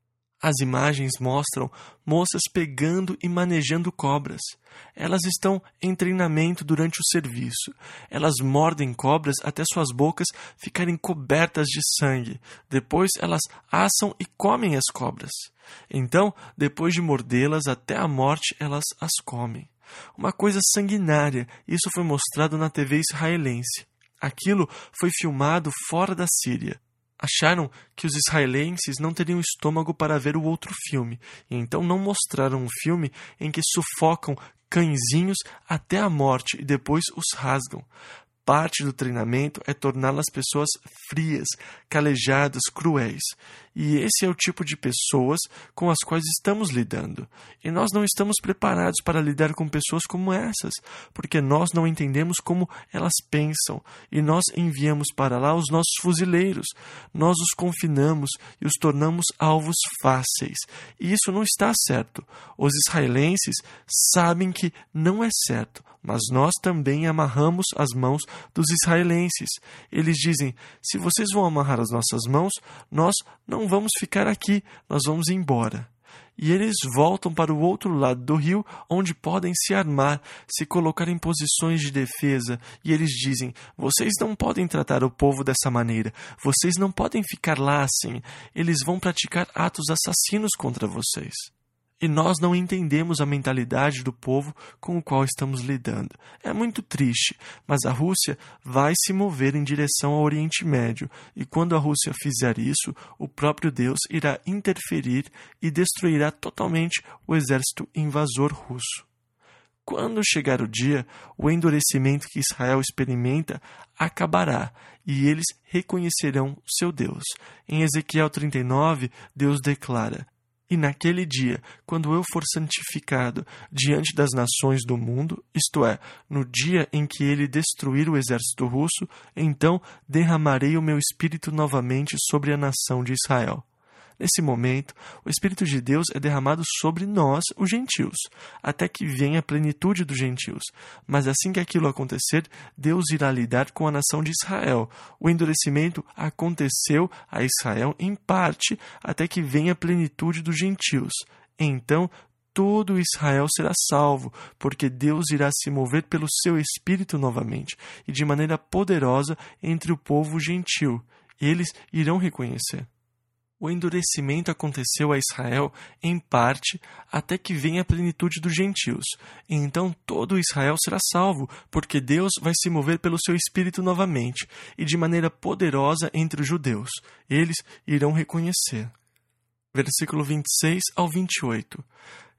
As imagens mostram moças pegando e manejando cobras. Elas estão em treinamento durante o serviço. Elas mordem cobras até suas bocas ficarem cobertas de sangue. Depois elas assam e comem as cobras. Então, depois de mordê-las até a morte, elas as comem. Uma coisa sanguinária. Isso foi mostrado na T V israelense. Aquilo foi filmado fora da Síria. Acharam que os israelenses não teriam estômago para ver o outro filme, e então não mostraram um filme em que sufocam cãezinhos até a morte e depois os rasgam. Parte do treinamento é torná-las pessoas frias, calejadas, cruéis. E esse é o tipo de pessoas com as quais estamos lidando. E nós não estamos preparados para lidar com pessoas como essas, porque nós não entendemos como elas pensam. E nós enviamos para lá os nossos fuzileiros. Nós os confinamos e os tornamos alvos fáceis. E isso não está certo. Os israelenses sabem que não é certo, mas nós também amarramos as mãos dos israelenses. Eles dizem: se vocês vão amarrar as nossas mãos, nós não vamos ficar aqui, nós vamos embora. E eles voltam para o outro lado do rio, onde podem se armar, se colocar em posições de defesa. E eles dizem: vocês não podem tratar o povo dessa maneira, vocês não podem ficar lá assim, eles vão praticar atos assassinos contra vocês. E nós não entendemos a mentalidade do povo com o qual estamos lidando. É muito triste, mas a Rússia vai se mover em direção ao Oriente Médio, e quando a Rússia fizer isso, o próprio Deus irá interferir e destruirá totalmente o exército invasor russo. Quando chegar o dia, o endurecimento que Israel experimenta acabará, e eles reconhecerão seu Deus. Em Ezequiel trinta e nove, Deus declara: e naquele dia, quando eu for santificado diante das nações do mundo, isto é, no dia em que ele destruir o exército russo, então derramarei o meu espírito novamente sobre a nação de Israel. Nesse momento, o Espírito de Deus é derramado sobre nós, os gentios, até que venha a plenitude dos gentios. Mas assim que aquilo acontecer, Deus irá lidar com a nação de Israel. O endurecimento aconteceu a Israel em parte, até que venha a plenitude dos gentios. Então, todo Israel será salvo, porque Deus irá se mover pelo seu Espírito novamente, e de maneira poderosa entre o povo gentil. Eles irão reconhecer. O endurecimento aconteceu a Israel, em parte, até que venha a plenitude dos gentios. E então todo Israel será salvo, porque Deus vai se mover pelo seu Espírito novamente, e de maneira poderosa entre os judeus. Eles irão reconhecer. Versículo vinte e seis ao vinte e oito.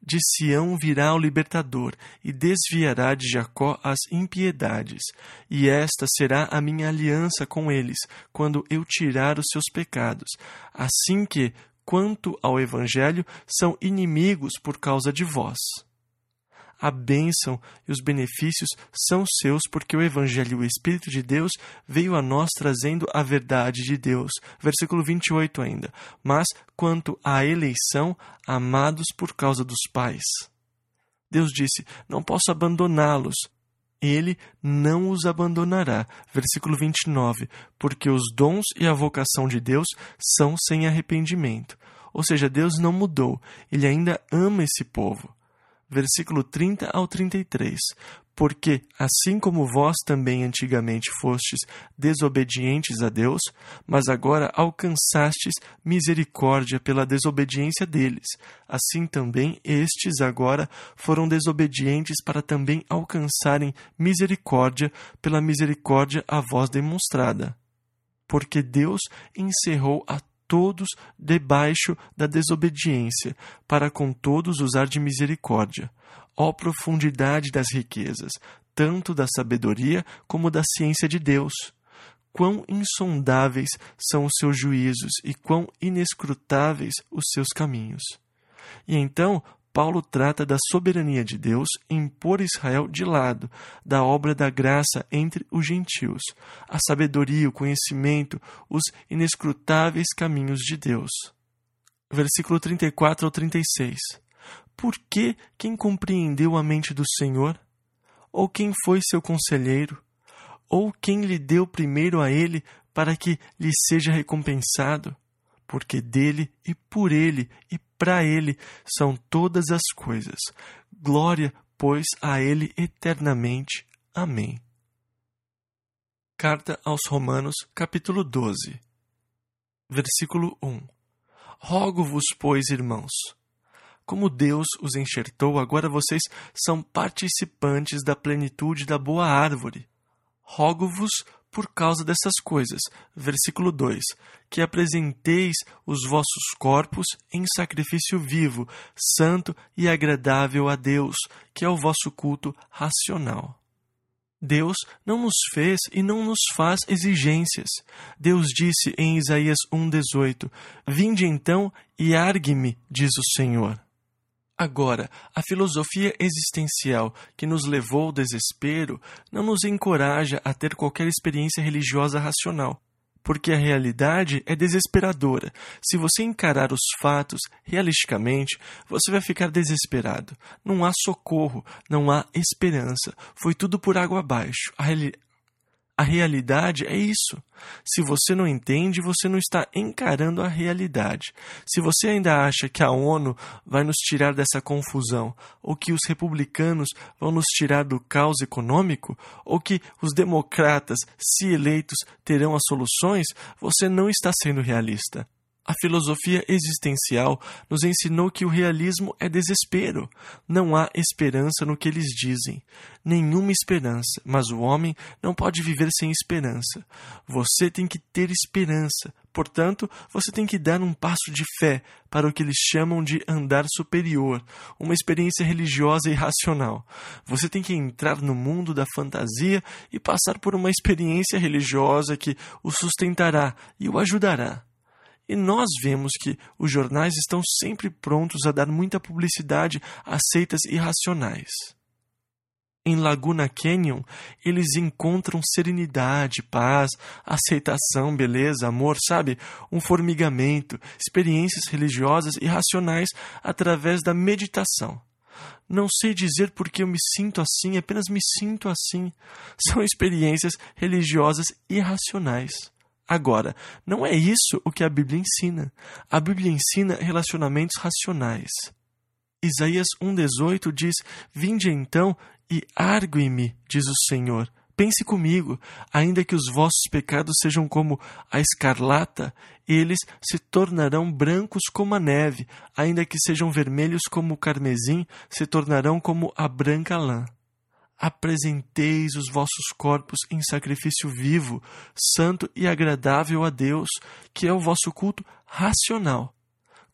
De Sião virá o libertador, e desviará de Jacó as impiedades. E esta será a minha aliança com eles, quando eu tirar os seus pecados. Assim que, quanto ao Evangelho, são inimigos por causa de vós. A bênção e os benefícios são seus porque o Evangelho e o Espírito de Deus veio a nós trazendo a verdade de Deus. Versículo vinte e oito ainda. Mas quanto à eleição, amados por causa dos pais. Deus disse, não posso abandoná-los. Ele não os abandonará. Versículo vinte e nove. Porque os dons e a vocação de Deus são sem arrependimento. Ou seja, Deus não mudou. Ele ainda ama esse povo. Versículo trinta ao trinta e três. Porque, assim como vós também antigamente fostes desobedientes a Deus, mas agora alcançastes misericórdia pela desobediência deles, assim também estes agora foram desobedientes para também alcançarem misericórdia pela misericórdia a vós demonstrada. Porque Deus encerrou a todos debaixo da desobediência, para com todos usar de misericórdia. Ó profundidade das riquezas, tanto da sabedoria como da ciência de Deus! Quão insondáveis são os seus juízos e quão inescrutáveis os seus caminhos! E então, Paulo trata da soberania de Deus em pôr Israel de lado, da obra da graça entre os gentios, a sabedoria, o conhecimento, os inescrutáveis caminhos de Deus. Versículo trinta e quatro ao trinta e seis. Por que quem compreendeu a mente do Senhor? Ou quem foi seu conselheiro? Ou quem lhe deu primeiro a ele para que lhe seja recompensado? Porque dele e por ele e para ele são todas as coisas. Glória, pois, a ele eternamente. Amém. Carta aos Romanos, capítulo doze. Versículo um. Rogo-vos, pois, irmãos, como Deus os enxertou, agora vocês são participantes da plenitude da boa árvore. Rogo-vos por causa dessas coisas. Versículo dois. Que apresenteis os vossos corpos em sacrifício vivo, santo e agradável a Deus, que é o vosso culto racional. Deus não nos fez e não nos faz exigências. Deus disse em Isaías um, dezoito, Vinde então e argue-me, diz o Senhor. Agora, a filosofia existencial que nos levou ao desespero não nos encoraja a ter qualquer experiência religiosa racional, porque a realidade é desesperadora. Se você encarar os fatos realisticamente, você vai ficar desesperado. Não há socorro, não há esperança. Foi tudo por água abaixo. A realidade A realidade é isso. Se você não entende, você não está encarando a realidade. Se você ainda acha que a ONU vai nos tirar dessa confusão, ou que os republicanos vão nos tirar do caos econômico, ou que os democratas, se eleitos, terão as soluções, você não está sendo realista. A filosofia existencial nos ensinou que o realismo é desespero. Não há esperança no que eles dizem. Nenhuma esperança, mas o homem não pode viver sem esperança. Você tem que ter esperança. Portanto, você tem que dar um passo de fé para o que eles chamam de andar superior, uma experiência religiosa e racional. Você tem que entrar no mundo da fantasia e passar por uma experiência religiosa que o sustentará e o ajudará. E nós vemos que os jornais estão sempre prontos a dar muita publicidade a seitas irracionais. Em Laguna Canyon, eles encontram serenidade, paz, aceitação, beleza, amor, sabe? Um formigamento, experiências religiosas e racionais através da meditação. Não sei dizer por que eu me sinto assim, apenas me sinto assim. São experiências religiosas irracionais. Agora, não é isso o que a Bíblia ensina. A Bíblia ensina relacionamentos racionais. Isaías um, dezoito diz, Vinde então e argue-me, diz o Senhor. Pense comigo, ainda que os vossos pecados sejam como a escarlata, eles se tornarão brancos como a neve, ainda que sejam vermelhos como o carmesim, se tornarão como a branca lã. Apresenteis os vossos corpos em sacrifício vivo, santo e agradável a Deus, que é o vosso culto racional.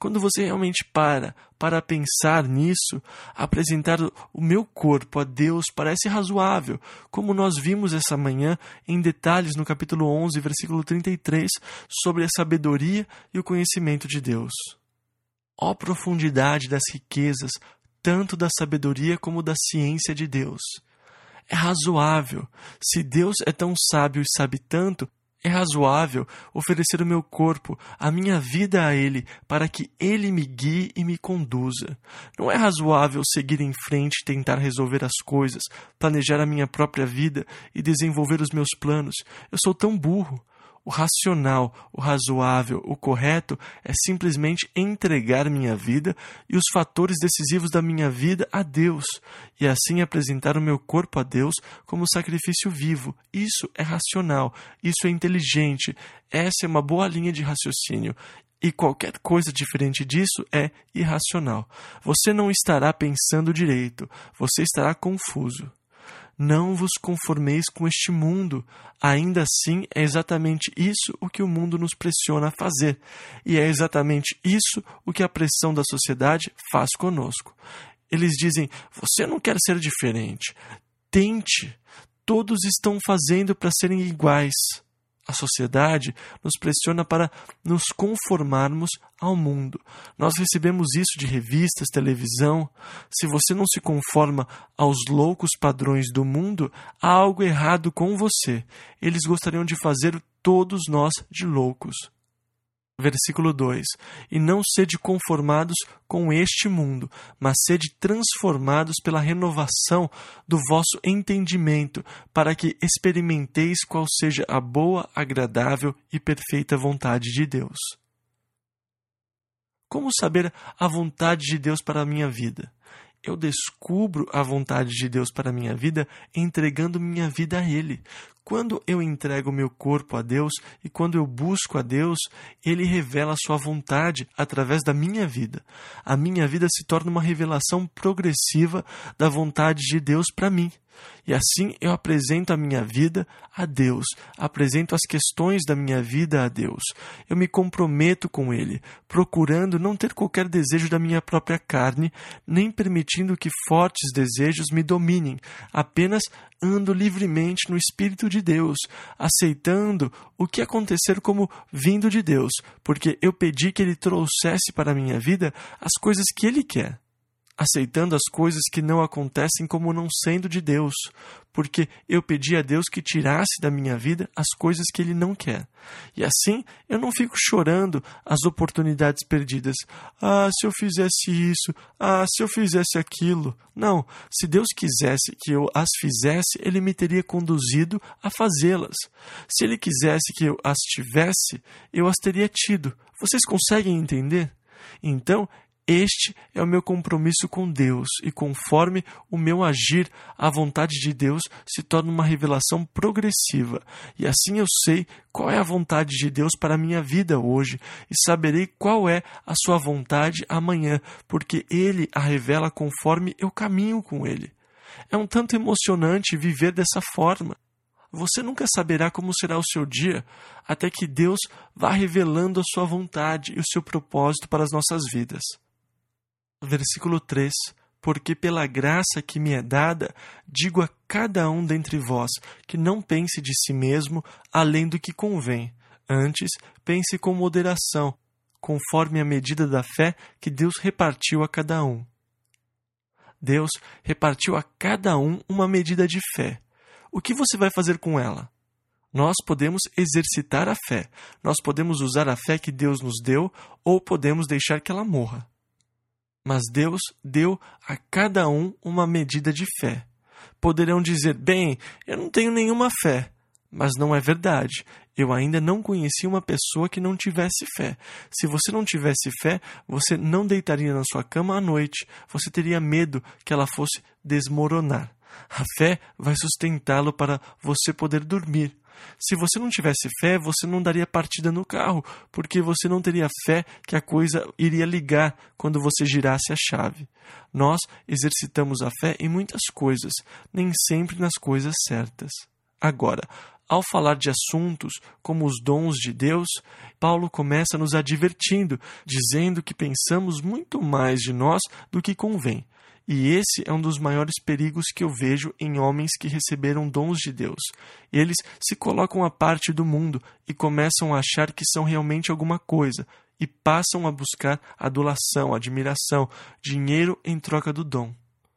Quando você realmente para para pensar nisso, apresentar o meu corpo a Deus parece razoável, como nós vimos essa manhã em detalhes no capítulo onze, versículo trinta e três, sobre a sabedoria e o conhecimento de Deus. Ó profundidade das riquezas, tanto da sabedoria como da ciência de Deus! É razoável. Se Deus é tão sábio e sabe tanto, é razoável oferecer o meu corpo, a minha vida a Ele, para que Ele me guie e me conduza. Não é razoável seguir em frente e tentar resolver as coisas, planejar a minha própria vida e desenvolver os meus planos. Eu sou tão burro. O racional, o razoável, o correto é simplesmente entregar minha vida e os fatores decisivos da minha vida a Deus, e assim apresentar o meu corpo a Deus como sacrifício vivo. Isso é racional, isso é inteligente, essa é uma boa linha de raciocínio. E qualquer coisa diferente disso é irracional. Você não estará pensando direito, você estará confuso. Não vos conformeis com este mundo. Ainda assim, é exatamente isso o que o mundo nos pressiona a fazer. E é exatamente isso o que a pressão da sociedade faz conosco. Eles dizem, você não quer ser diferente. Tente. Todos estão fazendo para serem iguais. A sociedade nos pressiona para nos conformarmos ao mundo. Nós recebemos isso de revistas, televisão. Se você não se conforma aos loucos padrões do mundo, há algo errado com você. Eles gostariam de fazer todos nós de loucos. Versículo dois. E não sede conformados com este mundo, mas sede transformados pela renovação do vosso entendimento, para que experimenteis qual seja a boa, agradável e perfeita vontade de Deus. Como saber a vontade de Deus para a minha vida? Eu descubro a vontade de Deus para a minha vida entregando minha vida a Ele. Quando eu entrego meu corpo a Deus e quando eu busco a Deus, Ele revela a sua vontade através da minha vida. A minha vida se torna uma revelação progressiva da vontade de Deus para mim. E assim eu apresento a minha vida a Deus, apresento as questões da minha vida a Deus. Eu me comprometo com Ele, procurando não ter qualquer desejo da minha própria carne, nem permitindo que fortes desejos me dominem. Apenas ando livremente no Espírito de Deus, aceitando o que acontecer como vindo de Deus, porque eu pedi que Ele trouxesse para a minha vida as coisas que Ele quer. Aceitando as coisas que não acontecem como não sendo de Deus, porque eu pedi a Deus que tirasse da minha vida as coisas que Ele não quer. E assim eu não fico chorando as oportunidades perdidas. Ah, se eu fizesse isso, ah, se eu fizesse aquilo. Não, se Deus quisesse que eu as fizesse, Ele me teria conduzido a fazê-las. Se Ele quisesse que eu as tivesse, eu as teria tido. Vocês conseguem entender? Então, este é o meu compromisso com Deus, e conforme o meu agir, a vontade de Deus se torna uma revelação progressiva. E assim eu sei qual é a vontade de Deus para a minha vida hoje, e saberei qual é a sua vontade amanhã, porque Ele a revela conforme eu caminho com Ele. É um tanto emocionante viver dessa forma. Você nunca saberá como será o seu dia, até que Deus vá revelando a sua vontade e o seu propósito para as nossas vidas. Versículo três. Porque pela graça que me é dada, digo a cada um dentre vós, que não pense de si mesmo além do que convém. Antes, pense com moderação, conforme a medida da fé que Deus repartiu a cada um. Deus repartiu a cada um uma medida de fé. O que você vai fazer com ela? Nós podemos exercitar a fé. Nós podemos usar a fé que Deus nos deu ou podemos deixar que ela morra. Mas Deus deu a cada um uma medida de fé. Poderão dizer, bem, eu não tenho nenhuma fé. Mas não é verdade. Eu ainda não conheci uma pessoa que não tivesse fé. Se você não tivesse fé, você não deitaria na sua cama à noite. Você teria medo que ela fosse desmoronar. A fé vai sustentá-lo para você poder dormir. Se você não tivesse fé, você não daria partida no carro, porque você não teria fé que a coisa iria ligar quando você girasse a chave. Nós exercitamos a fé em muitas coisas, nem sempre nas coisas certas. Agora, Ao falar de assuntos como os dons de Deus, Paulo começa nos advertindo, dizendo que pensamos muito mais de nós do que convém. E esse é um dos maiores perigos que eu vejo em homens que receberam dons de Deus. Eles se colocam à parte do mundo e começam a achar que são realmente alguma coisa, e passam a buscar adulação, admiração, dinheiro em troca do dom.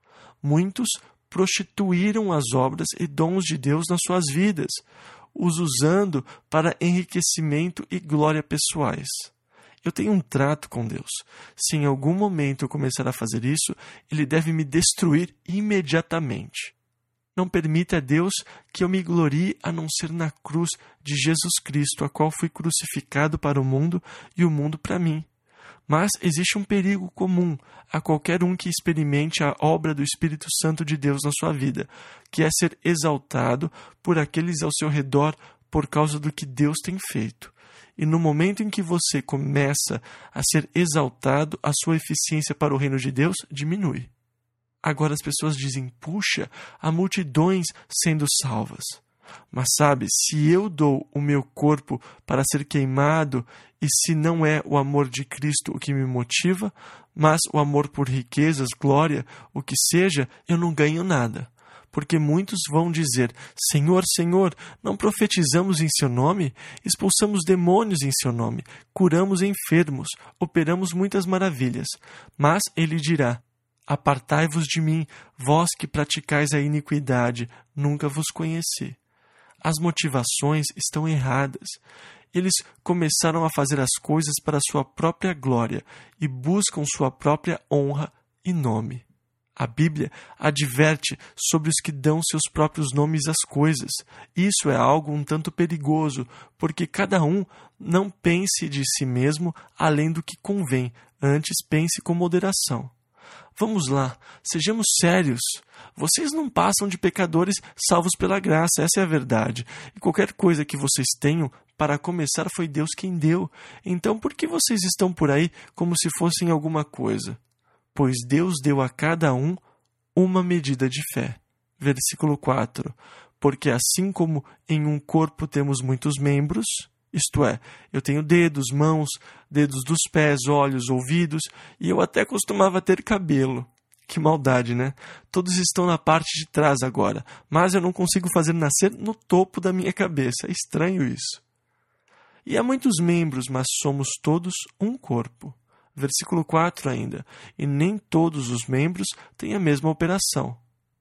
Muitos prostituíram as obras e dons de Deus nas suas vidas, os usando para enriquecimento e glória pessoais. Eu tenho um trato com Deus. Se em algum momento eu começar a fazer isso, Ele deve me destruir imediatamente. Não permita a Deus que eu me glorie a não ser na cruz de Jesus Cristo, a qual fui crucificado para o mundo e o mundo para mim. Mas existe um perigo comum a qualquer um que experimente a obra do Espírito Santo de Deus na sua vida, que é ser exaltado por aqueles ao seu redor por causa do que Deus tem feito. E no momento em que você começa a ser exaltado, a sua eficiência para o reino de Deus diminui. Agora as pessoas dizem, puxa, há multidões sendo salvas. Mas sabe, se eu dou o meu corpo para ser queimado, e se não é o amor de Cristo o que me motiva, mas o amor por riquezas, glória, o que seja, eu não ganho nada. Porque muitos vão dizer, Senhor, Senhor, não profetizamos em seu nome? Expulsamos demônios em seu nome, curamos enfermos, operamos muitas maravilhas. Mas ele dirá, apartai-vos de mim, vós que praticais a iniquidade, nunca vos conheci. As motivações estão erradas. Eles começaram a fazer as coisas para sua própria glória e buscam sua própria honra e nome. A Bíblia adverte sobre os que dão seus próprios nomes às coisas. Isso é algo um tanto perigoso, porque cada um não pense de si mesmo além do que convém, antes pense com moderação. Vamos lá, sejamos sérios. Vocês não passam de pecadores salvos pela graça, essa é a verdade. E qualquer coisa que vocês tenham, para começar, foi Deus quem deu. Então por que vocês estão por aí como se fossem alguma coisa? Pois Deus deu a cada um uma medida de fé. Versículo quatro. Porque assim como em um corpo temos muitos membros, isto é, eu tenho dedos, mãos, dedos dos pés, olhos, ouvidos, e eu até costumava ter cabelo. Que maldade, né? Todos estão na parte de trás agora, mas eu não consigo fazer nascer no topo da minha cabeça. É estranho isso. E há muitos membros, mas somos todos um corpo. Versículo quatro ainda. E nem todos os membros têm a mesma operação.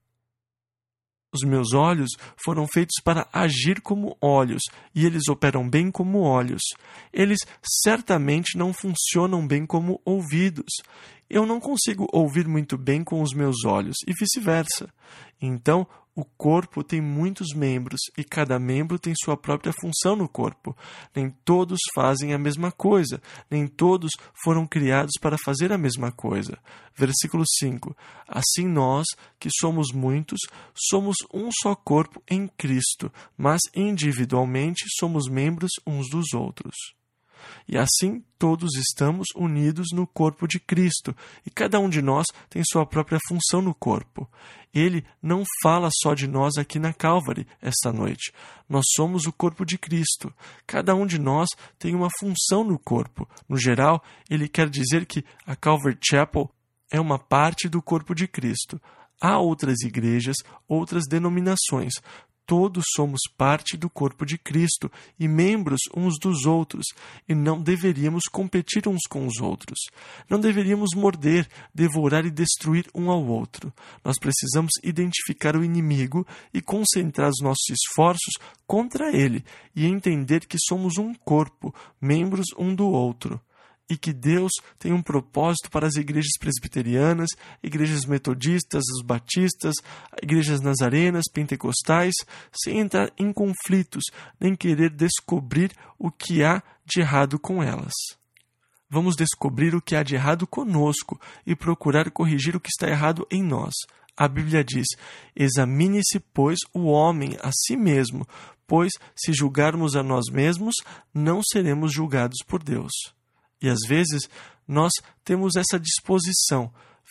Os meus olhos foram feitos para agir como olhos, e eles operam bem como olhos. Eles certamente não funcionam bem como ouvidos. Eu não consigo ouvir muito bem com os meus olhos, e vice-versa. Então, o corpo tem muitos membros, e cada membro tem sua própria função no corpo. Nem todos fazem a mesma coisa, nem todos foram criados para fazer a mesma coisa. Versículo cinco. Assim nós, que somos muitos, somos um só corpo em Cristo, mas individualmente somos membros uns dos outros. E assim todos estamos unidos no corpo de Cristo, e cada um de nós tem sua própria função no corpo. Ele não fala só de nós aqui na Calvary esta noite. Nós somos o corpo de Cristo. Cada um de nós tem uma função no corpo. No geral, ele quer dizer que a Calvary Chapel é uma parte do corpo de Cristo. Há outras igrejas, outras denominações. Todos somos parte do corpo de Cristo e membros uns dos outros, e não deveríamos competir uns com os outros. Não deveríamos morder, devorar e destruir um ao outro. Nós precisamos identificar o inimigo e concentrar os nossos esforços contra ele e entender que somos um corpo, membros um do outro. E que Deus tem um propósito para as igrejas presbiterianas, igrejas metodistas, os batistas, igrejas nazarenas, pentecostais, sem entrar em conflitos, nem querer descobrir o que há de errado com elas. Vamos descobrir o que há de errado conosco e procurar corrigir o que está errado em nós. A Bíblia diz, examine-se, pois, o homem a si mesmo, pois, se julgarmos a nós mesmos, não seremos julgados por Deus. E às vezes nós temos essa disposição,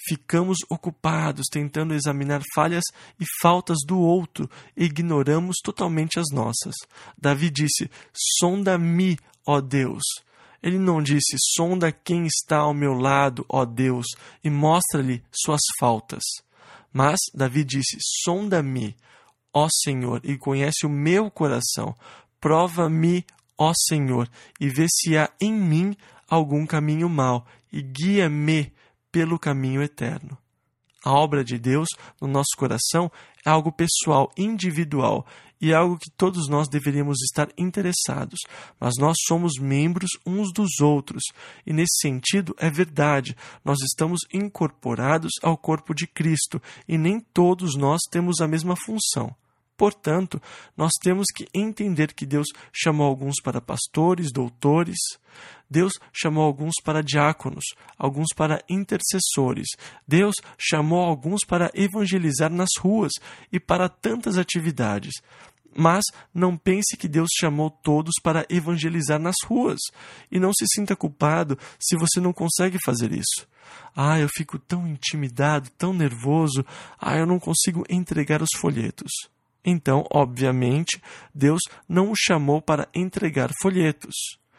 ficamos ocupados tentando examinar falhas e faltas do outro e ignoramos totalmente as nossas. Davi disse: sonda-me, ó Deus. Ele não disse: sonda quem está ao meu lado, ó Deus, e mostra-lhe suas faltas. Mas Davi disse: sonda-me, ó Senhor, e conhece o meu coração. Prova-me, ó Senhor, e vê se há em mim algum caminho mau, e guia-me pelo caminho eterno. A obra de Deus no nosso coração é algo pessoal, individual, e é algo que todos nós deveríamos estar interessados. Mas nós somos membros uns dos outros, e nesse sentido é verdade, nós estamos incorporados ao corpo de Cristo, e nem todos nós temos a mesma função. Portanto, nós temos que entender que Deus chamou alguns para pastores, doutores. Deus chamou alguns para diáconos, alguns para intercessores. Deus chamou alguns para evangelizar nas ruas e para tantas atividades. Mas não pense que Deus chamou todos para evangelizar nas ruas. E não se sinta culpado se você não consegue fazer isso. Ah, eu fico tão intimidado, tão nervoso. Ah, eu não consigo entregar os folhetos. Então, obviamente, Deus não o chamou para entregar folhetos.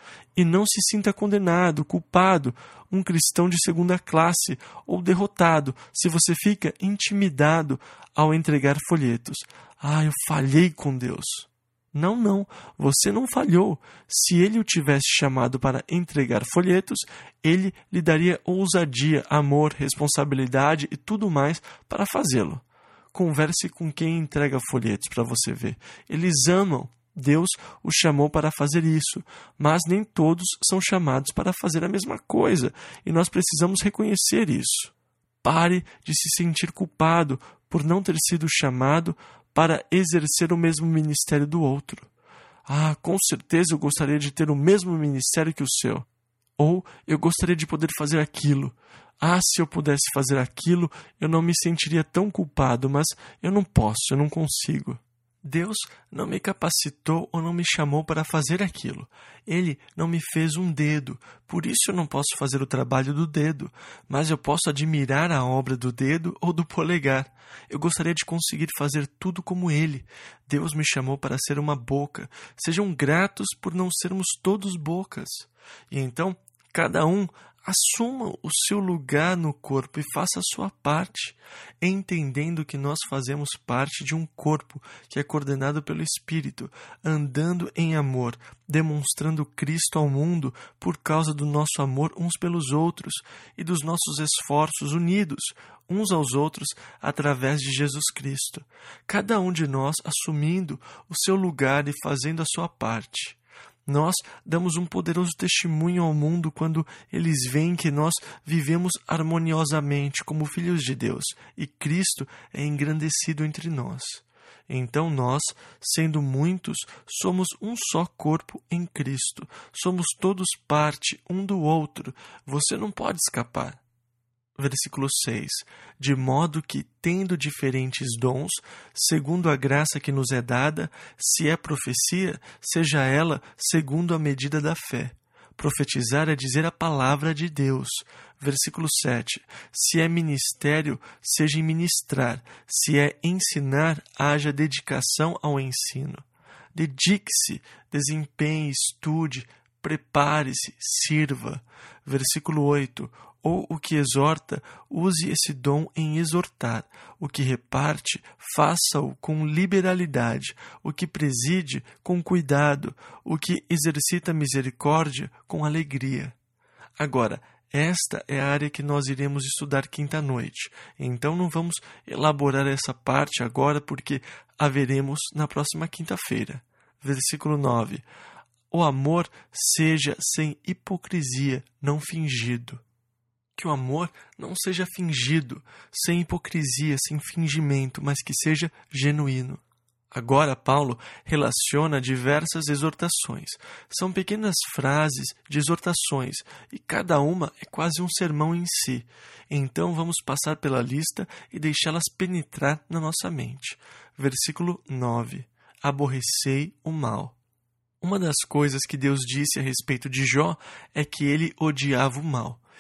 E não se sinta condenado, culpado, um cristão de segunda classe ou derrotado, se você fica intimidado ao entregar folhetos. Ah, eu falhei com Deus. Não, não, você não falhou. Se Ele o tivesse chamado para entregar folhetos, Ele lhe daria ousadia, amor, responsabilidade e tudo mais para fazê-lo. Converse com quem entrega folhetos para você ver. Eles amam. Deus o chamou para fazer isso, mas nem todos são chamados para fazer a mesma coisa, e nós precisamos reconhecer isso. Pare de se sentir culpado por não ter sido chamado para exercer o mesmo ministério do outro. Ah, com certeza eu gostaria de ter o mesmo ministério que o seu. Ou eu gostaria de poder fazer aquilo. Ah, se eu pudesse fazer aquilo, eu não me sentiria tão culpado, mas eu não posso, eu não consigo. Deus não me capacitou ou não me chamou para fazer aquilo. Ele não me fez um dedo, por isso eu não posso fazer o trabalho do dedo, mas eu posso admirar a obra do dedo ou do polegar. Eu gostaria de conseguir fazer tudo como Ele. Deus me chamou para ser uma boca. Sejam gratos por não sermos todos bocas. E então, cada um assuma o seu lugar no corpo e faça a sua parte, entendendo que nós fazemos parte de um corpo que é coordenado pelo Espírito, andando em amor, demonstrando Cristo ao mundo por causa do nosso amor uns pelos outros e dos nossos esforços unidos uns aos outros através de Jesus Cristo. Cada um de nós assumindo o seu lugar e fazendo a sua parte. Nós damos um poderoso testemunho ao mundo quando eles veem que nós vivemos harmoniosamente como filhos de Deus e Cristo é engrandecido entre nós. Então nós, sendo muitos, somos um só corpo em Cristo. Somos todos parte um do outro. Você não pode escapar. Versículo seis. De modo que, tendo diferentes dons, segundo a graça que nos é dada, se é profecia, seja ela segundo a medida da fé. Profetizar é dizer a palavra de Deus. Versículo sete. Se é ministério, seja em ministrar. Se é ensinar, haja dedicação ao ensino. Dedique-se, desempenhe, estude, prepare-se, sirva. Versículo oito. Ou o que exorta, use esse dom em exortar. O que reparte, faça-o com liberalidade. O que preside, com cuidado. O que exercita misericórdia, com alegria. Agora, esta é a área que nós iremos estudar quinta-noite. Então não vamos elaborar essa parte agora, porque a veremos na próxima quinta-feira. Versículo nove. O amor seja sem hipocrisia, não fingido. Que o amor não seja fingido, sem hipocrisia, sem fingimento, mas que seja genuíno. Agora, Paulo relaciona diversas exortações. São pequenas frases de exortações, e cada uma é quase um sermão em si. Então, vamos passar pela lista e deixá-las penetrar na nossa mente. Versículo nove. Aborrecei o mal. Uma das coisas que Deus disse a respeito de Jó é que ele odiava o mal.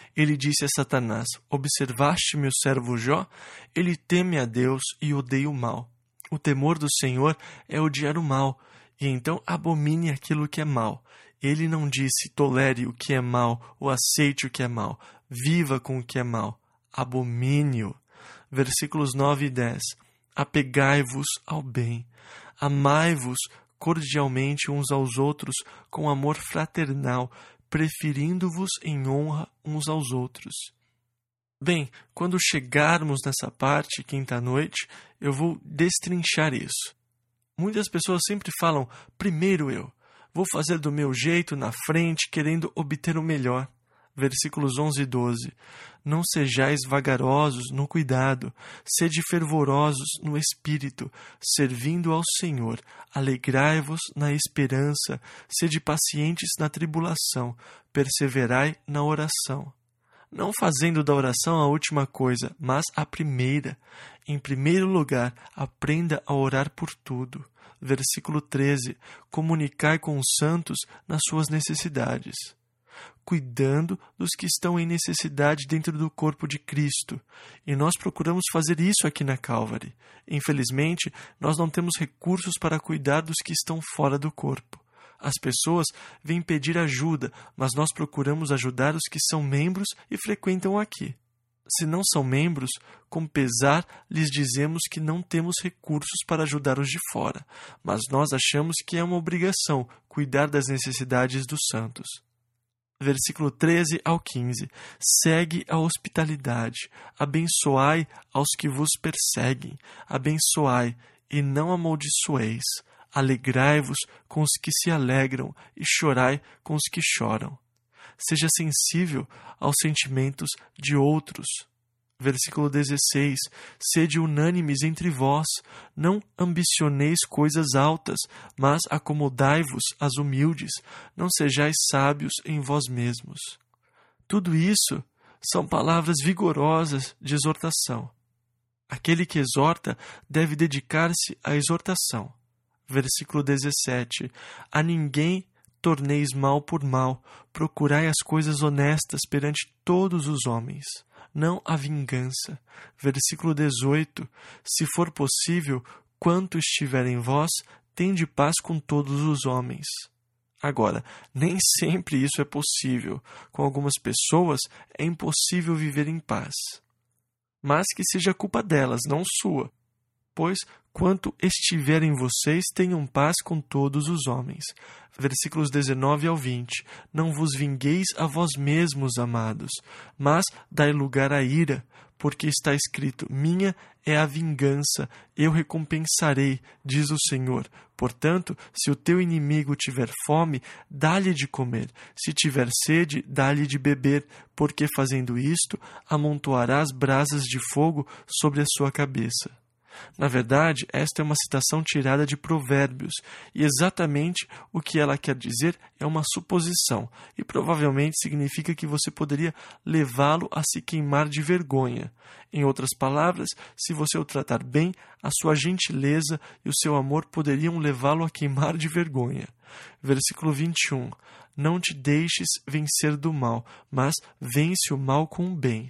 Ele disse a Satanás: observaste meu servo Jó? Ele teme a Deus e odeia o mal. O temor do Senhor é odiar o mal, e então abomine aquilo que é mal. Ele não disse: tolere o que é mal, ou aceite o que é mal. Viva com o que é mal. Abomine-o. Versículos nove e dez. Apegai-vos ao bem. Amai-vos cordialmente uns aos outros com amor fraternal, preferindo-vos em honra uns aos outros. Bem, quando chegarmos nessa parte, quinta-noite, eu vou destrinchar isso. Muitas pessoas sempre falam: primeiro eu, vou fazer do meu jeito na frente, querendo obter o melhor. Versículos onze e doze. Não sejais vagarosos no cuidado, sede fervorosos no espírito, servindo ao Senhor. Alegrai-vos na esperança, sede pacientes na tribulação, perseverai na oração. Não fazendo da oração a última coisa, mas a primeira. Em primeiro lugar, aprenda a orar por tudo. Versículo treze. Comunicai com os santos nas suas necessidades, cuidando dos que estão em necessidade dentro do corpo de Cristo. E nós procuramos fazer isso aqui na Calvary. Infelizmente, nós não temos recursos para cuidar dos que estão fora do corpo. As pessoas vêm pedir ajuda, mas nós procuramos ajudar os que são membros e frequentam aqui. Se não são membros, com pesar lhes dizemos que não temos recursos para ajudar os de fora, mas nós achamos que é uma obrigação cuidar das necessidades dos santos. Versículo treze ao quinze. Segue a hospitalidade, abençoai aos que vos perseguem, abençoai e não amaldiçoeis. Alegrai-vos com os que se alegram e chorai com os que choram. Seja sensível aos sentimentos de outros. Versículo dezesseis. Sede unânimes entre vós, não ambicioneis coisas altas, mas acomodai-vos às humildes, não sejais sábios em vós mesmos. Tudo isso são palavras vigorosas de exortação. Aquele que exorta deve dedicar-se à exortação. Versículo dezessete. A ninguém torneis mal por mal, procurai as coisas honestas perante todos os homens, não a vingança. Versículo dezoito. Se for possível, quanto estiver em vós, tende paz com todos os homens. Agora, nem sempre isso é possível. Com algumas pessoas é impossível viver em paz. Mas que seja culpa delas, não sua. Pois, quanto estiver em vocês, tenham paz com todos os homens. Versículos dezenove ao vinte. Não vos vingueis a vós mesmos, amados, mas dai lugar à ira, porque está escrito: minha é a vingança, eu recompensarei, diz o Senhor. Portanto, se o teu inimigo tiver fome, dá-lhe de comer. Se tiver sede, dá-lhe de beber, porque fazendo isto, amontoarás brasas de fogo sobre a sua cabeça. Na verdade, esta é uma citação tirada de Provérbios, e exatamente o que ela quer dizer é uma suposição, e provavelmente significa que você poderia levá-lo a se queimar de vergonha. Em outras palavras, se você o tratar bem, a sua gentileza e o seu amor poderiam levá-lo a queimar de vergonha. Versículo vinte e um. Não te deixes vencer do mal, mas vence o mal com o bem.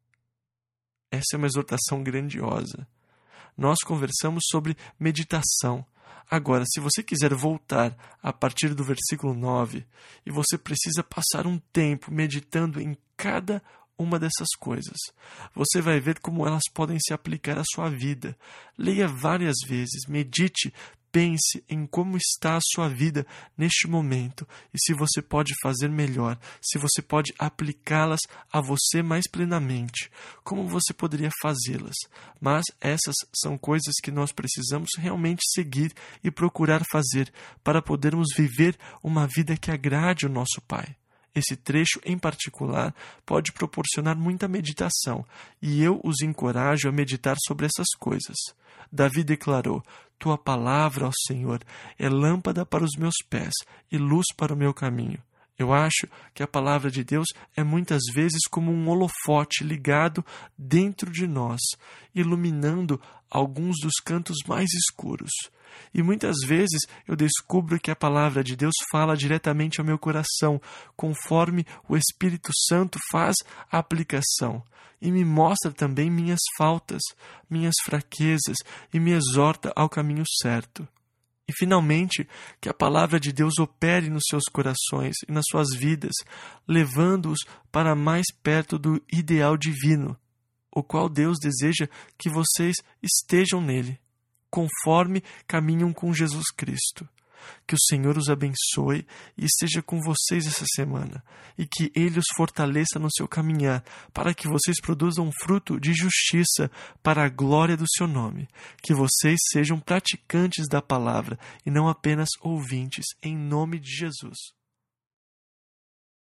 Essa é uma exortação grandiosa. Nós conversamos sobre meditação. Agora, se você quiser voltar a partir do versículo nove, e você precisa passar um tempo meditando em cada uma dessas coisas, você vai ver como elas podem se aplicar à sua vida. Leia várias vezes, medite, pense em como está a sua vida neste momento e se você pode fazer melhor, se você pode aplicá-las a você mais plenamente, como você poderia fazê-las. Mas essas são coisas que nós precisamos realmente seguir e procurar fazer para podermos viver uma vida que agrade o nosso Pai. Esse trecho em particular pode proporcionar muita meditação, e eu os encorajo a meditar sobre essas coisas. Davi declarou: Tua palavra, ó Senhor, é lâmpada para os meus pés e luz para o meu caminho. Eu acho que a palavra de Deus é muitas vezes como um holofote ligado dentro de nós, iluminando alguns dos cantos mais escuros. E muitas vezes eu descubro que a palavra de Deus fala diretamente ao meu coração, conforme o Espírito Santo faz a aplicação, e me mostra também minhas faltas, minhas fraquezas, e me exorta ao caminho certo. E, finalmente, que a palavra de Deus opere nos seus corações e nas suas vidas, levando-os para mais perto do ideal divino, o qual Deus deseja que vocês estejam nele, conforme caminham com Jesus Cristo. Que o Senhor os abençoe e esteja com vocês essa semana, e que Ele os fortaleça no seu caminhar, para que vocês produzam um fruto de justiça para a glória do seu nome. Que vocês sejam praticantes da palavra e não apenas ouvintes, em nome de Jesus.